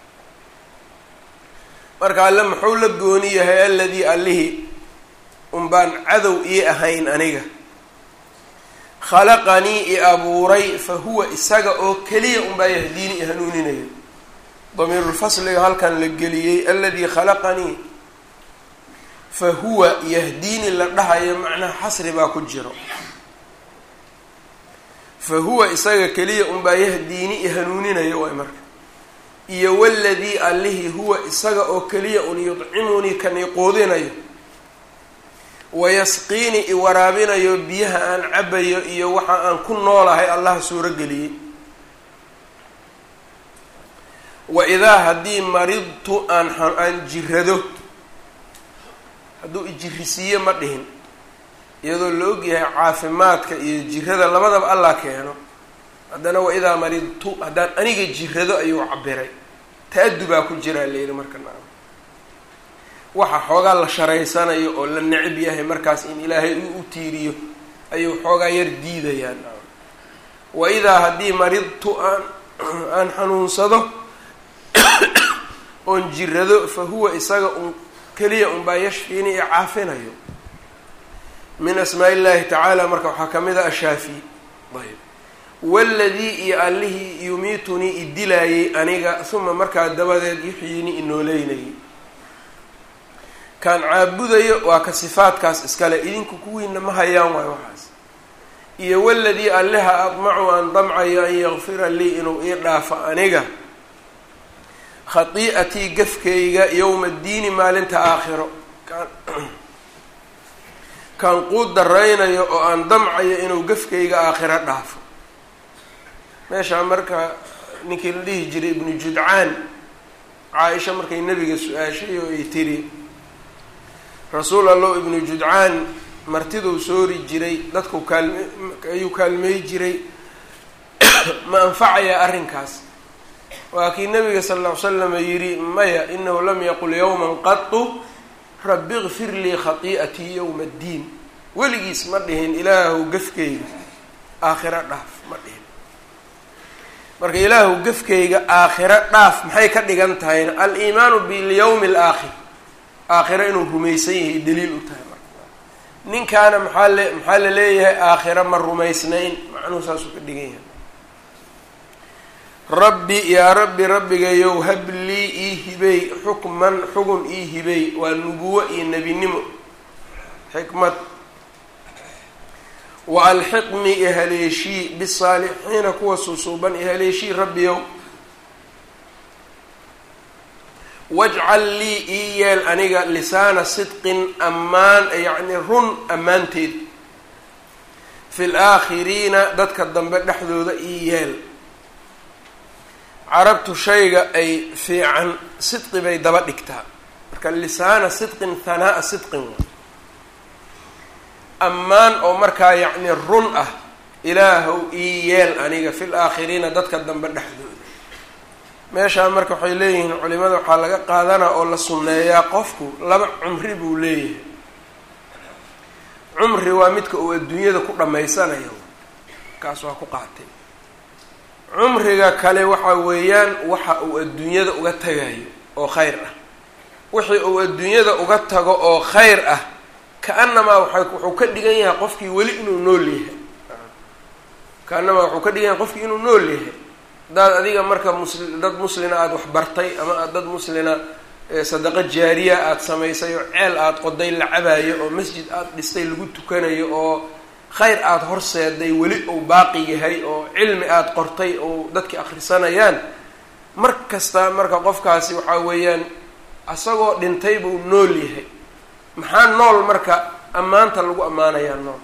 marka alle muxuu la gooni yahay alladii allihii unbaan cadow ii ahayn aniga, khalaqanii i abuuray fa huwa isaga oo keliya unbaa yahdiini i hanuuninayo. damiirulfasliga halkan la geliyey alladii khalaqanii fa huwa yahdiini la dhahayo macnaha xasri baa ku jiro. fa huwa isaga keliya unbaa yahdiini i hanuuninayo waay marka, iyo waladii allihii huwa isaga oo keliya un yudcimunii kan i quudinayo, wayasqiini i waraabinayo biyaha aan cabayo iyo waxa aan ku noolahay allaha suuro geliyey. wa idaa haddii maridtu aan aan jirado, hadduu ijirisiiye ma dhihin, iyadoo la ogyahay caafimaadka iyo jirada labadaba allah keeno, haddana wa idaa maridtu haddaan aniga jirado ayuu cabiray, ta-adubaa ku jiraa layidhi marka naam. waxa xoogaa la sharaysanayo oo la necab yahay markaas in ilaahay uu u tiiriyo ayuu xoogaa yar diidayaa naam. wa idaa haddii maridtu aan aan xanuunsado oon jirado fa huwa isaga un keliya unbaa yashfiini i caafinayo. min asmaa illaahi tacaala marka waxaa ka mid a ashaafi. ayb waladii iyo allihii yumiitunii i dilaayey aniga uma markaa dabadeed yuxyiini i nooleynayay. kaan caabudayo waa ka sifaadkaas iskale, idinku kuwiina ma hayaan waayo waxaas. iyo waladii allaha admacu aan damcayo an yakfira lii inuu ii dhaafo aniga khatii'atii gafkayga yowma addiini maalinta aakhiro. kaan kaan quud daraynayo oo aan damcayo inuu gafkayga aakhiro dhaafo. meeshaa marka ninkii la dhihi jiray ibnu judcaan, caa-isha markay nabiga su-aashay oo ay tiri rasuul allow ibnu judcaan martiduu soori jiray, dadku kaalme ayuu kaalmey jiray, ma anfacayaa arrinkaas? waa kii nabiga sala alla ly slam yidhi maya, inahu lam yaqul yowman qatu rabbi ikfir lii khatii'atii yowma addiin. weligiis ma dhihin ilaahu gafkayga aakhiro dhaaf, ma dhihin. marka ilaahu gafkayga aakhiro dhaaf maxay ka dhigan tahayna al-iimaanu bilyawmi alaakhir, aakhiro inuu rumaysan yahay daliil u tahay. marka ninkaana maxaa le maxaa la leeyahay aakhiro ma rumaysnayn, macnuhu saasuu ka dhigan yahay. rabbi yaa rabbi rabbigayow hablii ii hibey xukman xugun ii hibey, waa nubuwo iyo nebinimo xikmad. wa alxiqnii i haleeshii bisaalixiina kuwa suusuuban i haleeshii rabbiyow. wajcal lii ii yeel aniga lisaana sidqin ammaan, yacni run ammaanteed, fi laakhiriina dadka dambe dhexdooda ii yeel. carabtu shayga ay fiican sidqi bay daba dhigtaa, marka lisaana sidqin hanaa'a sidqin ammaan oo markaa yacni run ah ilaahow ii yeel aniga fi laakhiriina dadka dambe dhexdooda. meeshaa marka waxay leeyihiin culimada waxaa laga qaadanaa oo la sunneeyaa qofku laba cumri buu leeyahay. cumri waa midka uu adduunyada ku dhammaysanayo, kaas waa ku qaatay. cumriga kale waxa weeyaan waxa uu adduunyada uga tagayo oo khayr ah. wixii uu adduunyada uga tago oo khayr ah ka-anamaa waa wuxuu ka dhigan yahay qofkii weli inuu nool yahay. ka-anamaa wuxuu ka dhigan yahay qofkii inuu nool yahay. hadaad adiga marka musli dad muslina aada wax bartay, ama aad dad muslina sadaqo jaariya aada samaysay oo ceel aada qoday la cabaayo, oo masjid aada dhistay lagu tukanayo, oo khayr aada horseeday weli uu baaqi yahay, oo cilmi aada qortay oo dadki akhrisanayaan, mar kasta marka qofkaasi waxaa weeyaan asagoo dhintay buu nool yahay. maxaa nool marka ammaanta lagu ammaanayaa nool.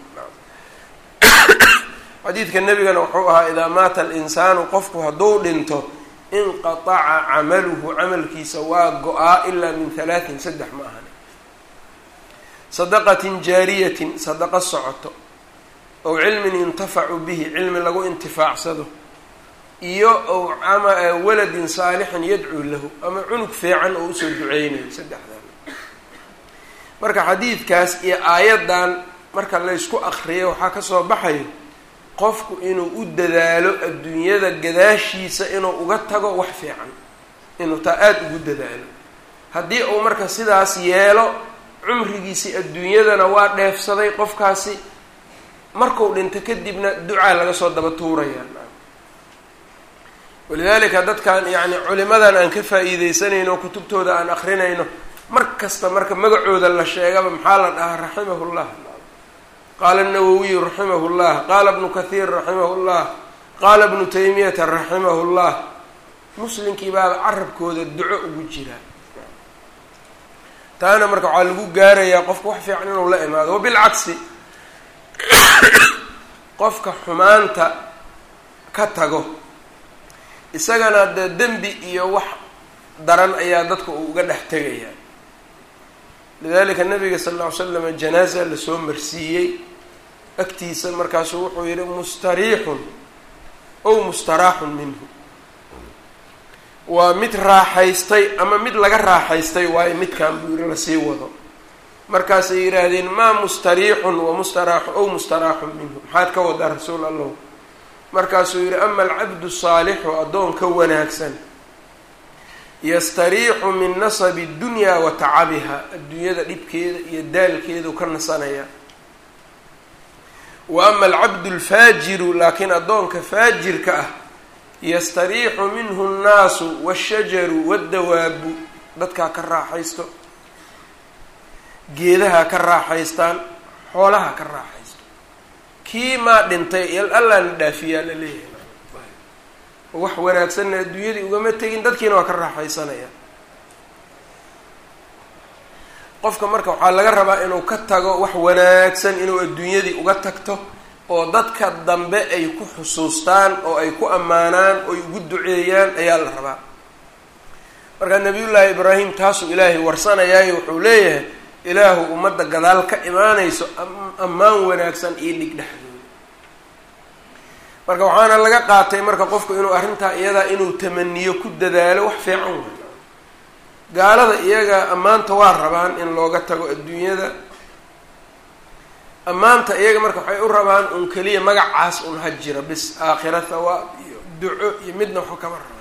xadiidka nebigana wuxuu ahaa idaa maata alinsaanu qofku hadduu dhinto inqataca camaluhu, camalkiisa waa go-aa ilaa min halaatin, saddex ma ahani. sadaqatin jaariyatin, sadaqo socoto, ow cilmin yuntafacu bihi, cilmi lagu intifaacsado, iyo ow ama waladin saalixin yadcuu lahu, ama cunug fiican oo usoo duceynayo. saddexdan marka xadiidkaas iyo aayaddan marka laysku akriyo waxaa kasoo baxayo qofku inuu u dadaalo adduunyada gadaashiisa inuu uga tago wax fiican, inuu taa aada ugu dadaalo. haddii uu marka sidaas yeelo cumrigiisii adduunyadana waa dheefsaday qofkaasi, markuu dhinto kadibna ducaa laga soo daba tuurayaa. walidaalika dadkan yacni culimadan aan ka faa'iideysanayno kutubtooda aan akrinayno mar kasta marka magacooda la sheegaba maxaa la dhahaa raximahullah, qaala الnawawiyu raximahullah, qaala ibnu kathiir raximahullah, qaala ibnu taymiyata raximahullah. muslimkii baa carabkooda duco ugu jira. taana marka waxaa lagu gaarayaa qofka wax fiican inuu la imaado. wabilcagsi qofka xumaanta ka tago isagana dee dembi iyo wax daran ayaa dadka uu uga dhex tegayaa. lidalika nabiga sal lla ly slam janaaza lasoo marsiiyey agtiisa, markaasuu wuxuu yihi mustariixun ow mustaraaxun minhu, waa mid raaxaystay ama mid laga raaxaystay waayo midkaan buu yihi lasii wado. markaasay yidhaahdeen maa mustariixun wa mustaraaxun ow mustaraaxun minhu, maxaad ka wadaa rasuul allah? markaasuu yihi ama alcabdu saalixu, addoonka wanaagsan, yastariixu min nasabi dunyaa wa tacabiha, adduunyada dhibkeeda iyo daalkeedu ka nasanaya. wa ama alcabdu alfaajiru, laakiin addoonka faajirka ah, yastariixu minhu nnaasu waashajaru waddawaabu, dadkaa ka raaxaysto, geedaha ka raaxaystaan, xoolaha ka raaxaysto. kii maa dhintay allaana dhaafiyaa la leeyahay, wax wanaagsanna adduunyadii ugama tegin, dadkiina waa ka raaxaysanaya. qofka marka waxaa laga rabaa inuu ka tago wax wanaagsan, inuu adduunyadii uga tagto oo dadka dambe ay ku xusuustaan oo ay ku ammaanaan oo ay ugu duceeyaan ayaa la rabaa. markaa nabiyullaahi ibraahim taasuu ilaahay warsanayaayo wuxuu leeyahay ilaahu ummadda gadaal ka imaanayso ammaan wanaagsan iyo dhig dhexdooda. marka waxaana laga qaatay marka qofku inuu arrintaa iyadaa inuu tamaniyo ku dadaalo wax fiican way. gaalada iyaga ammaanta waa rabaan in looga tago adduunyada, ammaanta iyaga marka waxay u rabaan un keliya magacaas un ha jira bis, aakhira thawaab iyo duco iyo midna waxu kama rabaan.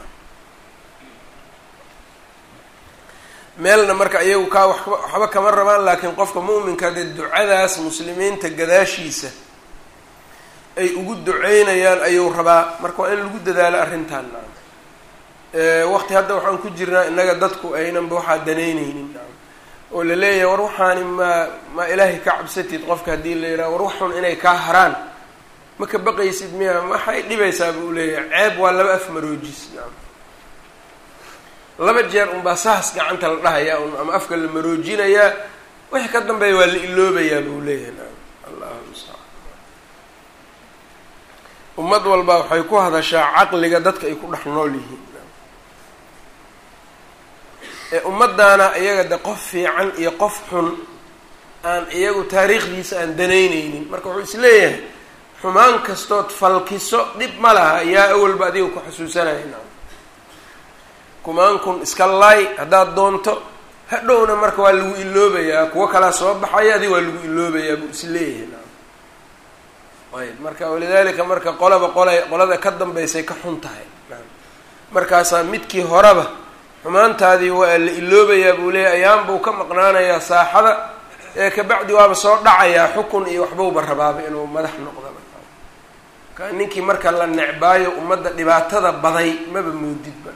meelna marka iyagu kaa waxba kama rabaan, laakiin qofka mu'minka dee ducadaas muslimiinta gadaashiisa ay ugu duceynayaan ayuu rabaa. marka waa in lagu dadaalo arrintaan. waqti hadda waxaan ku jirnaa innaga dadku aynanba waxaa danaynaynin, oo la leeyahay war waxaani maa maa ilaahay ka cabsatid. qofka haddii la yidhaha war waxun inay kaa haraan ma ka baqaysid miya, maxay dhibaysaa buu leeyahay. ceeb waa laba af maroojis. laba jeer unbaa saas gacanta la dhahayaa un ama afka la maroojinayaa, wixii ka dambeeya waa la iloobayaa buu leeyahay. allahu mustacaan. ummad walba waxay ku hadashaa caqliga dadka ay ku dhex nool yihiin. ee ummadaana iyaga de qof fiican iyo qof xun aan iyagu taariikhdiisa aan danaynaynin. marka wuxuu is leeyahay xumaan kastood falkiso dhib ma laha, yaa awalba adiga ku xasuusanayna. kumaankun iska laay haddaad doonto, hadhowna marka waa lagu iloobayaa, kuwo kalaa soo baxaya, adiga waa lagu iloobayaa buu is leeyahay. ayb marka walidaalika marka qolaba qola qolada ka dambeysay ka xun tahay. markaasaa midkii horeba xumaantaadii waa la iloobayaa buu leeyahy, ayaan buu ka maqnaanayaa saaxada, ee kabacdi waaba soo dhacayaa xukun iyo waxbauba rabaaba inuu madax noqdaba. ka ninkii marka la necbaayo ummadda dhibaatada baday maba moodidba.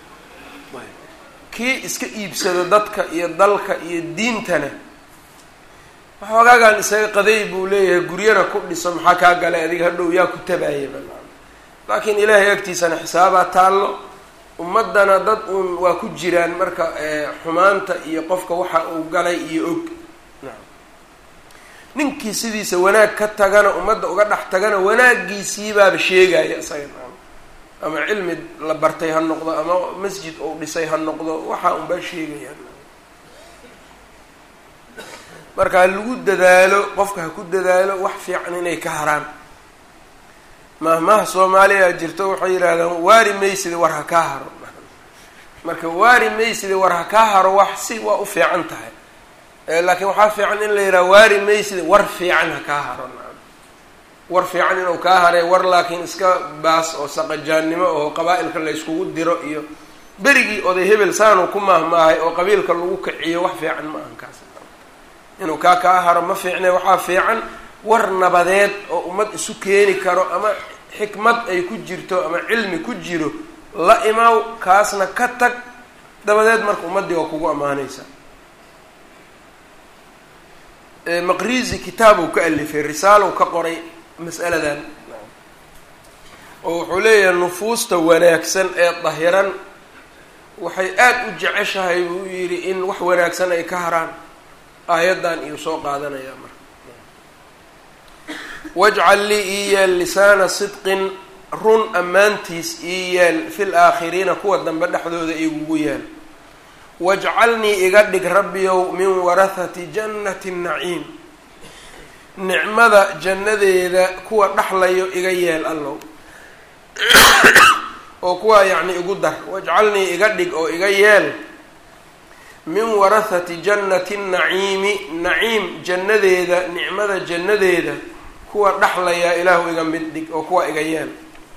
kii iska iibsado dadka iyo dalka iyo diintana waxoogaagaan isaga qaday buu leeyahay, guryana ku dhiso, maxaa kaa galay adiga, hadhow yaa ku tabaayaba. laakiin ilaahay agtiisana xisaabaa taallo. ummaddana dad uun waa ku jiraan marka xumaanta iyo qofka waxa uu galay iyo og. ninkii sidiisa wanaag ka tagana ummadda uga dhex tagana wanaaggiisiibaaba sheegaya isaga, ama cilmi la bartay ha noqdo ama masjid uu dhisay ha noqdo, waxaa unbaa sheegayaan. marka ha lagu dadaalo, qofka ha ku dadaalo wax fiican inay ka haraan. mahmaha soomaaliya jirto waxay yidhaahdaan waari maysida war ha kaa haro. marka waari maysida war ha kaa haro wax si waa u fiican tahay, laakiin waxaa fiican in la yidhaha waari maysida war fiican ha kaa haro. war fiican inuu kaa haray war laakiin iska baas oo saqajaannimo oo qabaa-ilka la yskugu diro iyo berigii oday hebel saanuu ku maahmaahay oo qabiilka lagu kiciyo wax fiican ma ahan kaas inuu kaa kaa haro ma fiicne waxaa fiican war nabadeed oo ummad isu keeni karo ama xikmad ay ku jirto ama cilmi ku jiro la imaaw kaasna ka tag dabadeed marka ummaddii waa kugu ammaanaysa. maqrizi kitaabuu ka alifay risaalow ka qoray mas'aladan oo wuxuu leeyahay nufuusta wanaagsan ee dahiran waxay aada u jeceshahay buu yidhi in wax wanaagsan ay ka haraan aayaddan iyo soo qaadanayaa marka wajcal lii ii yeel lisaana sidqin run ammaantiis ii yeel fil aakhiriina kuwa dambe dhexdooda igugu yeel wajcalnii iga dhig rabbiyow min warahati jannati naciim nicmada jannadeeda kuwa dhexlayo iga yeel allow oo kuwaa yacni igu dar wajcalnii iga dhig oo iga yeel min warahati jannati naciimi naciim jannadeeda nicmada jannadeeda kuwa dhexlayaa ilaahu iga mid dhig oo kuwa iga yeel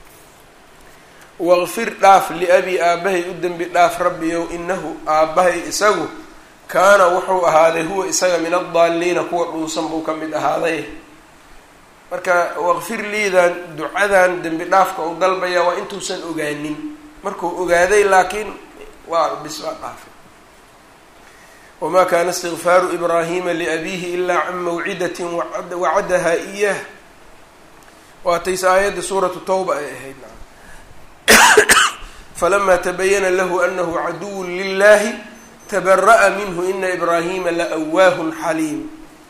waqfir dhaaf liabi aabbahay u dembi dhaaf rabbiyow inahu aabbahay isagu kaana wuxuu ahaaday huwa isaga min addaaliina kuwa dhuusan buu ka mid ahaaday. marka waqfir liidan ducadan dembi dhaafka uu dalbaya waa intuusan ogaanin, markuu ogaaday laakiin waa bis waa dhaafay. wamaa kaana istigfaaru ibraahima liabiihi ilaa can mawcidatin wacadahaa iyah waatays aayadda suuratu tawba ay ahayd. falama tabayana lahu anahu caduw lilahi tabara'a minhu ina ibraahima lawaahun xaliim.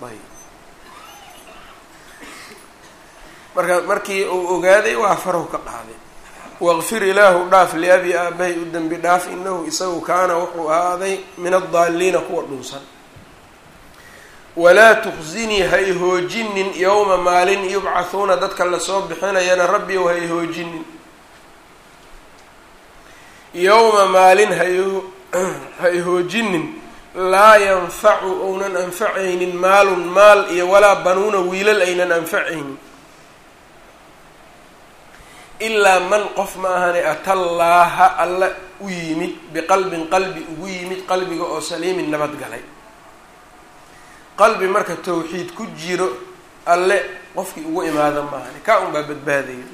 marka markii uu ogaaday waa farahu ka qaaday. waqfir ilaahu dhaaf liabi aabahay u dembi dhaaf inahu isagu kaana wuxuu ahaaday min addaaliina kuwa dhunsan. walaa tukhzinii ha ihoojinin yowma maalin yubcathuuna dadka lasoo bixinayana rabbiyow ha ihoojinin. yowma maalin ha ihoojinin laa yanfacu ounan anfacaynin maalun maal iyo walaa banuuna wiilal aynan anfacaynin ilaa man qof ma ahane atallaaha alla u yimid biqalbin qalbi ugu yimid qalbiga oo saliimin nabadgalay. qalbi marka tawxiid ku jiro alle qofkii ugu imaada maahane kaa unbaa badbaadaya.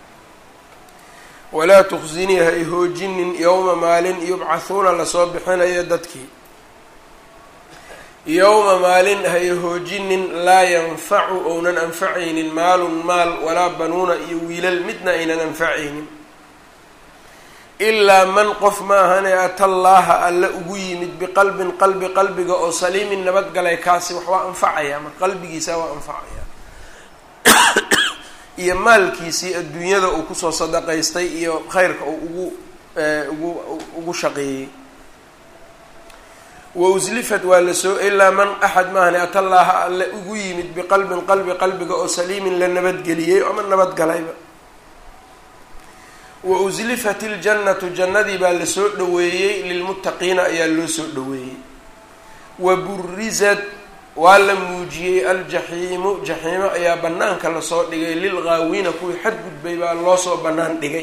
walaa tukhzinii ha ihoojinin yowma maalin yubcathuuna lasoo bixinayo dadkii. yowma maalin ha ihoojinin laa yanfacu ounan anfacaynin maalun maal walaa banuuna iyo wiilal midna aynan anfacaynin ilaa man qof ma ahane atallaaha alla ugu yimid biqalbin qalbi qalbiga oo saliimin nabadgalay kaasi wax waa anfacaya mar qalbigiisa waa anfacaya iyo maalkiisii adduunyada uu kusoo sadaqaystay iyo khayrka uu ugu ugu ugu shaqeeyey. wauslifat waa lasoo ilaa man axad maahane atallaaha alle ugu yimid biqalbin qalbi qalbiga oo saliimin la nabadgeliyey ama nabadgalayba. wauslifat iljannatu jannadii baa lasoo dhaweeyey lilmuttaqiina ayaa loo soo dhaweeyey. waburizat waa la muujiyey aljaxiimu jaxiimo ayaa banaanka lasoo dhigay lilghaawiina kuwii xadgudbay baa loo soo bannaan dhigay.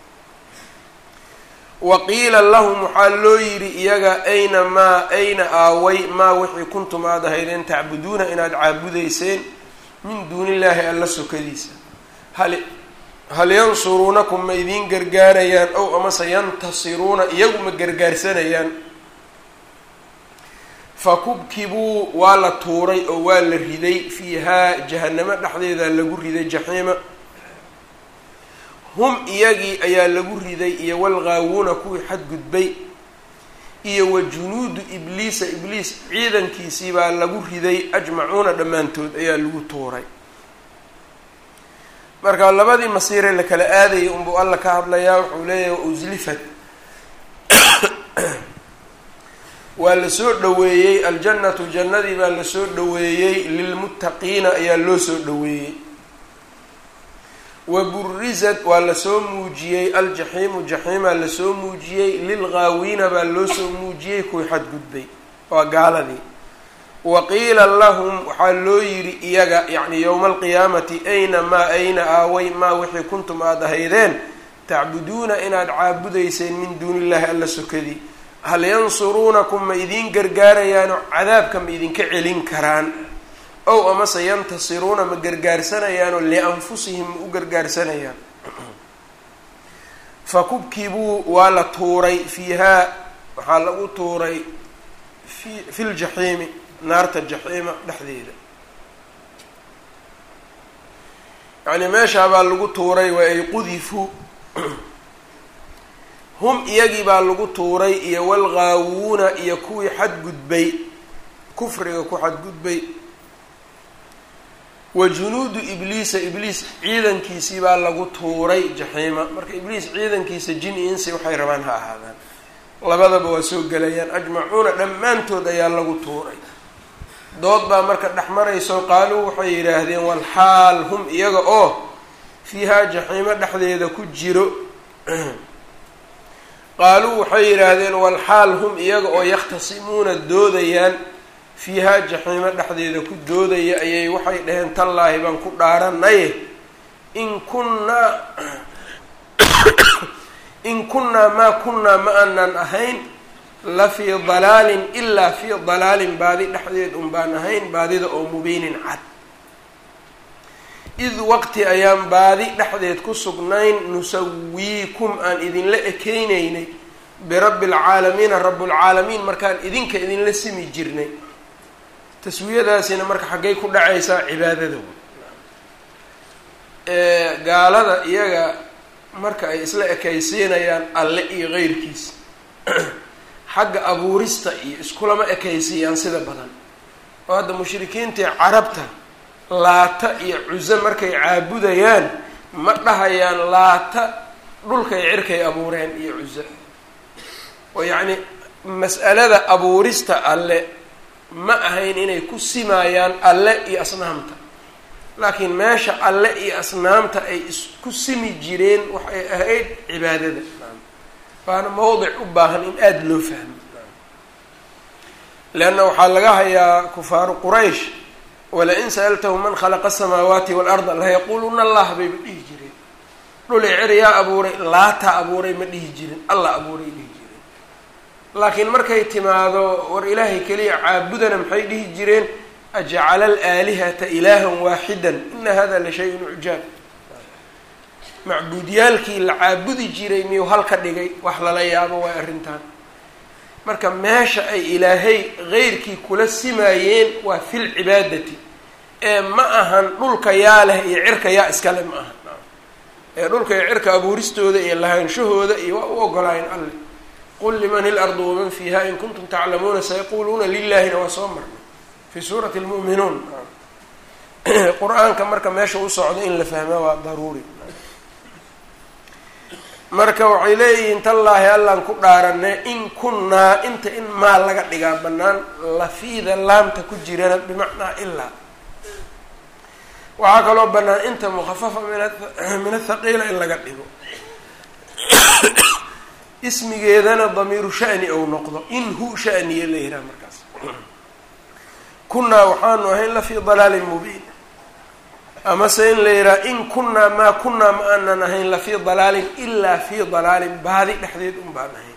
waqiila lahum waxaa loo yidhi iyaga ayna maa ayna aaway maa wixii kuntum aad ahaydeen tacbuduuna inaad caabudayseen min duuni illaahi alla sokadiisa. hal hal yansuruunakum ma idiin gargaarayaan ow amase yantasiruuna iyagu ma gargaarsanayaan. fakubkibuu waa la tuuray oo waa la riday fiihaa jahanamo dhexdeeda lagu riday jaxiima. hum iyagii ayaa lagu riday iyo walghaawuuna kuwii xadgudbay iyo wa junuudu ibliisa ibliis ciidankiisii baa lagu riday ajmacuuna dhammaantood ayaa lagu tuuray. marka labadii masiire la kala aadayay unbuu alla ka hadlayaa wuxuu leeyahay wauslifat waa lasoo dhaweeyey aljannatu jannadii baa lasoo dhaweeyey lilmuttaqiina ayaa loo soo dhaweeyey. waburizat waa lasoo muujiyey aljaxiimu jaxiimaa lasoo muujiyey lilghaawiina baa loo soo muujiyey kuwii xadgudbay waa gaaladii. waqiila lahum waxaa loo yidhi iyaga yacni yowma alqiyaamati ayna maa ayna aaway maa wixii kuntum aada ahaydeen tacbuduuna inaad caabudayseen min duuni illahi alla sokadii hal yansuruunakum ma idiin gargaarayaano cadaabka ma idinka celin karaan ow amase yantasiruuna ma gargaarsanayaanoo lianfusihim ma u gargaarsanayaan fakubkibuu waa la tuuray fiihaa waxaa lagu tuuray fi fi ljaxiimi naarta jaxiima dhexdeeda yacni meeshaa baa lagu tuuray waa ay qudifuu hum iyagii baa lagu tuuray iyo walgaawuuna iyo kuwii xadgudbay kufriga ku xadgudbay wa junuudu ibliisa ibliis ciidankiisii baa lagu tuuray jaxiima marka ibliis ciidankiisa jin iyo insi waxay rabaan ha ahaadaan labadaba waa soo gelayaan ajmacuuna dhammaantood ayaa lagu tuuray dood baa marka dhex marayso qaaluu waxay yidhaahdeen walxaal hum iyaga oo fiihaa jaxiimo dhexdeeda ku jiro qaaluu waxay yidhaahdeen walxaal hum iyaga oo yakhtasimuuna doodayaan fiihaa jaxiimo dhexdeeda ku doodaya ayay waxay dhaheen tallaahi baan ku dhaaranaye in kunnaa in kunnaa maa kunnaa ma aanan ahayn la fii dalaalin ilaa fii dalaalin baadi dhexdeed un baan ahayn baadida oo mubiinin cad id waqti ayaan baadi dhexdeed ku sugnayn nusawiikum aan idinla ekeynaynay birabbi alcaalamiina rabbulcaalamiin markaan idinka idinla simi jirnay taswiyadaasina marka xaggay ku dhacaysaa cibaadada ee gaalada iyaga marka ay isla ekaysiinayaan alle iyo qeyrkiisa xagga abuurista iyo iskulama ekaysiiyaan sida badan oo hadda mushrikiintii carabta laata iyo cuso markay caabudayaan ma dhahayaan laata dhulkay cirkay abuureen iyo cuso oo yacni mas'alada abuurista alle ma ahayn inay ku simaayaan alle iyo asnaamta laakiin meesha alle iyo asnaamta ay isku simi jireen waxay ahayd cibaadada waana mawdic u baahan in aada loo fahmo leanna waxaa laga hayaa kufaaru quraysh wala-in sa'altahum man khalaqa asamaawaati waalarda layaquuluna allah bayba dhihi jireen dhul i cer yaa abuuray laataa abuuray ma dhihi jirin allah abuuray dhihi jireen laakiin markay timaado war ilaahay keliya caabudana maxay dhihi jireen ajcala alaalihata ilaahan waaxidan ina hada la shay-un cujaab macbuudiyaalkii la caabudi jiray miyuu halka dhigay wax lala yaabo waa arrintan marka meesha ay ilaahay qeyrkii kula simaayeen waa fil cibaadati ee ma ahan dhulka yaa leh iyo cirka yaa iskale ma ahan ee dhulka iyo cirka abuuristooda iyo lahaanshahooda iyo waa u ogolaayeen alle qul liman ilardu waman fiiha in kuntum taclamuuna sayaquuluuna lilahina waa soo marnay fi suurati lmu'minuun qur-aanka marka meesha u socdo in la fahmaa waa daruuri marka waxay leeyihiin tallaahi allaan ku dhaaranay in kunnaa inta in maal laga dhigaa bannaan lafiida laamta ku jirana bimacnaa ilaa waxaa kaloo bannaan inta mukhafafa min athaqiila in laga dhigo ismigeedana damiiru sha'ni ou noqdo in hu sha'niya la yihaha markaas kunnaa waxaanu ahayn la fii dalaalin mubiin amase in la yihaha in kunnaa maa kunnaa ma aanan ahayn la fii dalaalin ilaa fii dalaalin baadi dhexdeed un baan ahayn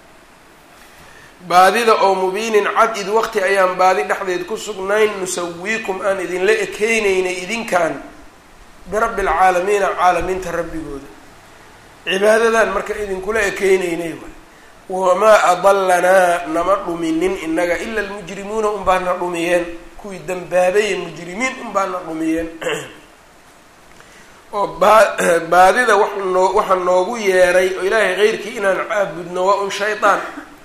baadida oo mubiinin cad id waqti ayaan baadi dhexdeed ku sugnayn nusawiikum aan idinla ekeynaynay idinkaan birabbi alcaalamiina caalamiinta rabbigooda cibaadadan marka idinkula ekeynaynay waay wamaa adalanaa nama dhuminin inaga ila almujrimuuna un baana dhumiyeen kuwii dambaabaye mujrimiin un baana dhumiyeen oo baa baadida wax noo waxa noogu yeeray oo ilaahay keyrkii inaan caabudno waa un shaydaan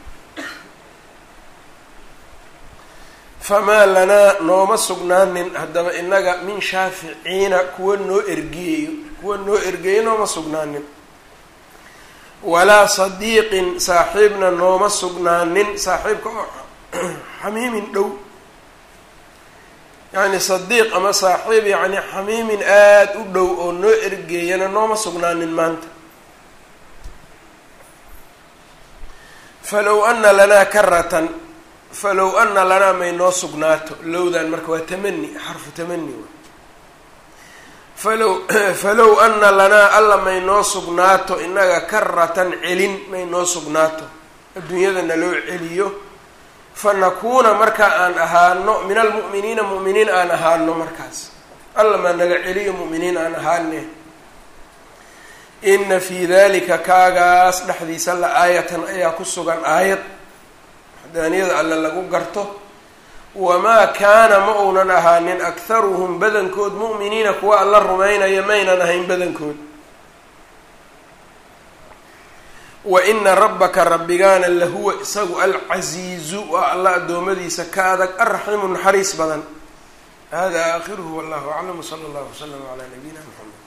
famaa lanaa nooma sugnaanin haddaba inaga min shaaficiina kuwa noo ergeeyo kuwa noo ergeeyo nooma sugnaanin walaa sadiiqin saaxiibna nooma sugnaanin saaxiibka oo xamiimin dhow yacni sadiiq ama saaxiib yacni xamiimin aada u dhow oo noo ergeeyana nooma sugnaanin maanta falow ana lanaa karatan falow ana lanaa may noo sugnaato lowdan marka waa tamani xarfu tamani wa falow falow ana lanaa alla may noo sugnaato inaga karatan celin may noo sugnaato adduunyada naloo celiyo fanakuuna marka aan ahaano min almu'miniina mu'miniin aan ahaano markaas alla maa naga celiyo mu'miniin aan ahaane ina fii dalika kaagaas dhexdiisa la aayatan ayaa ku sugan aayad waxdaaniyada alle lagu garto wamaa kaana ma uunan ahaanin akharuhum badankood mu'miniina kuwa alla rumaynaya maynan ahayn badankood wa ina rabbaka rabbigaana lahuwa isagu alcasiizu waa alla addoommadiisa ka adag alraxiimu naxariis badan hada aakhiruhu wallahu aclam wsala allahu waslama calaa nabiyina muxamed.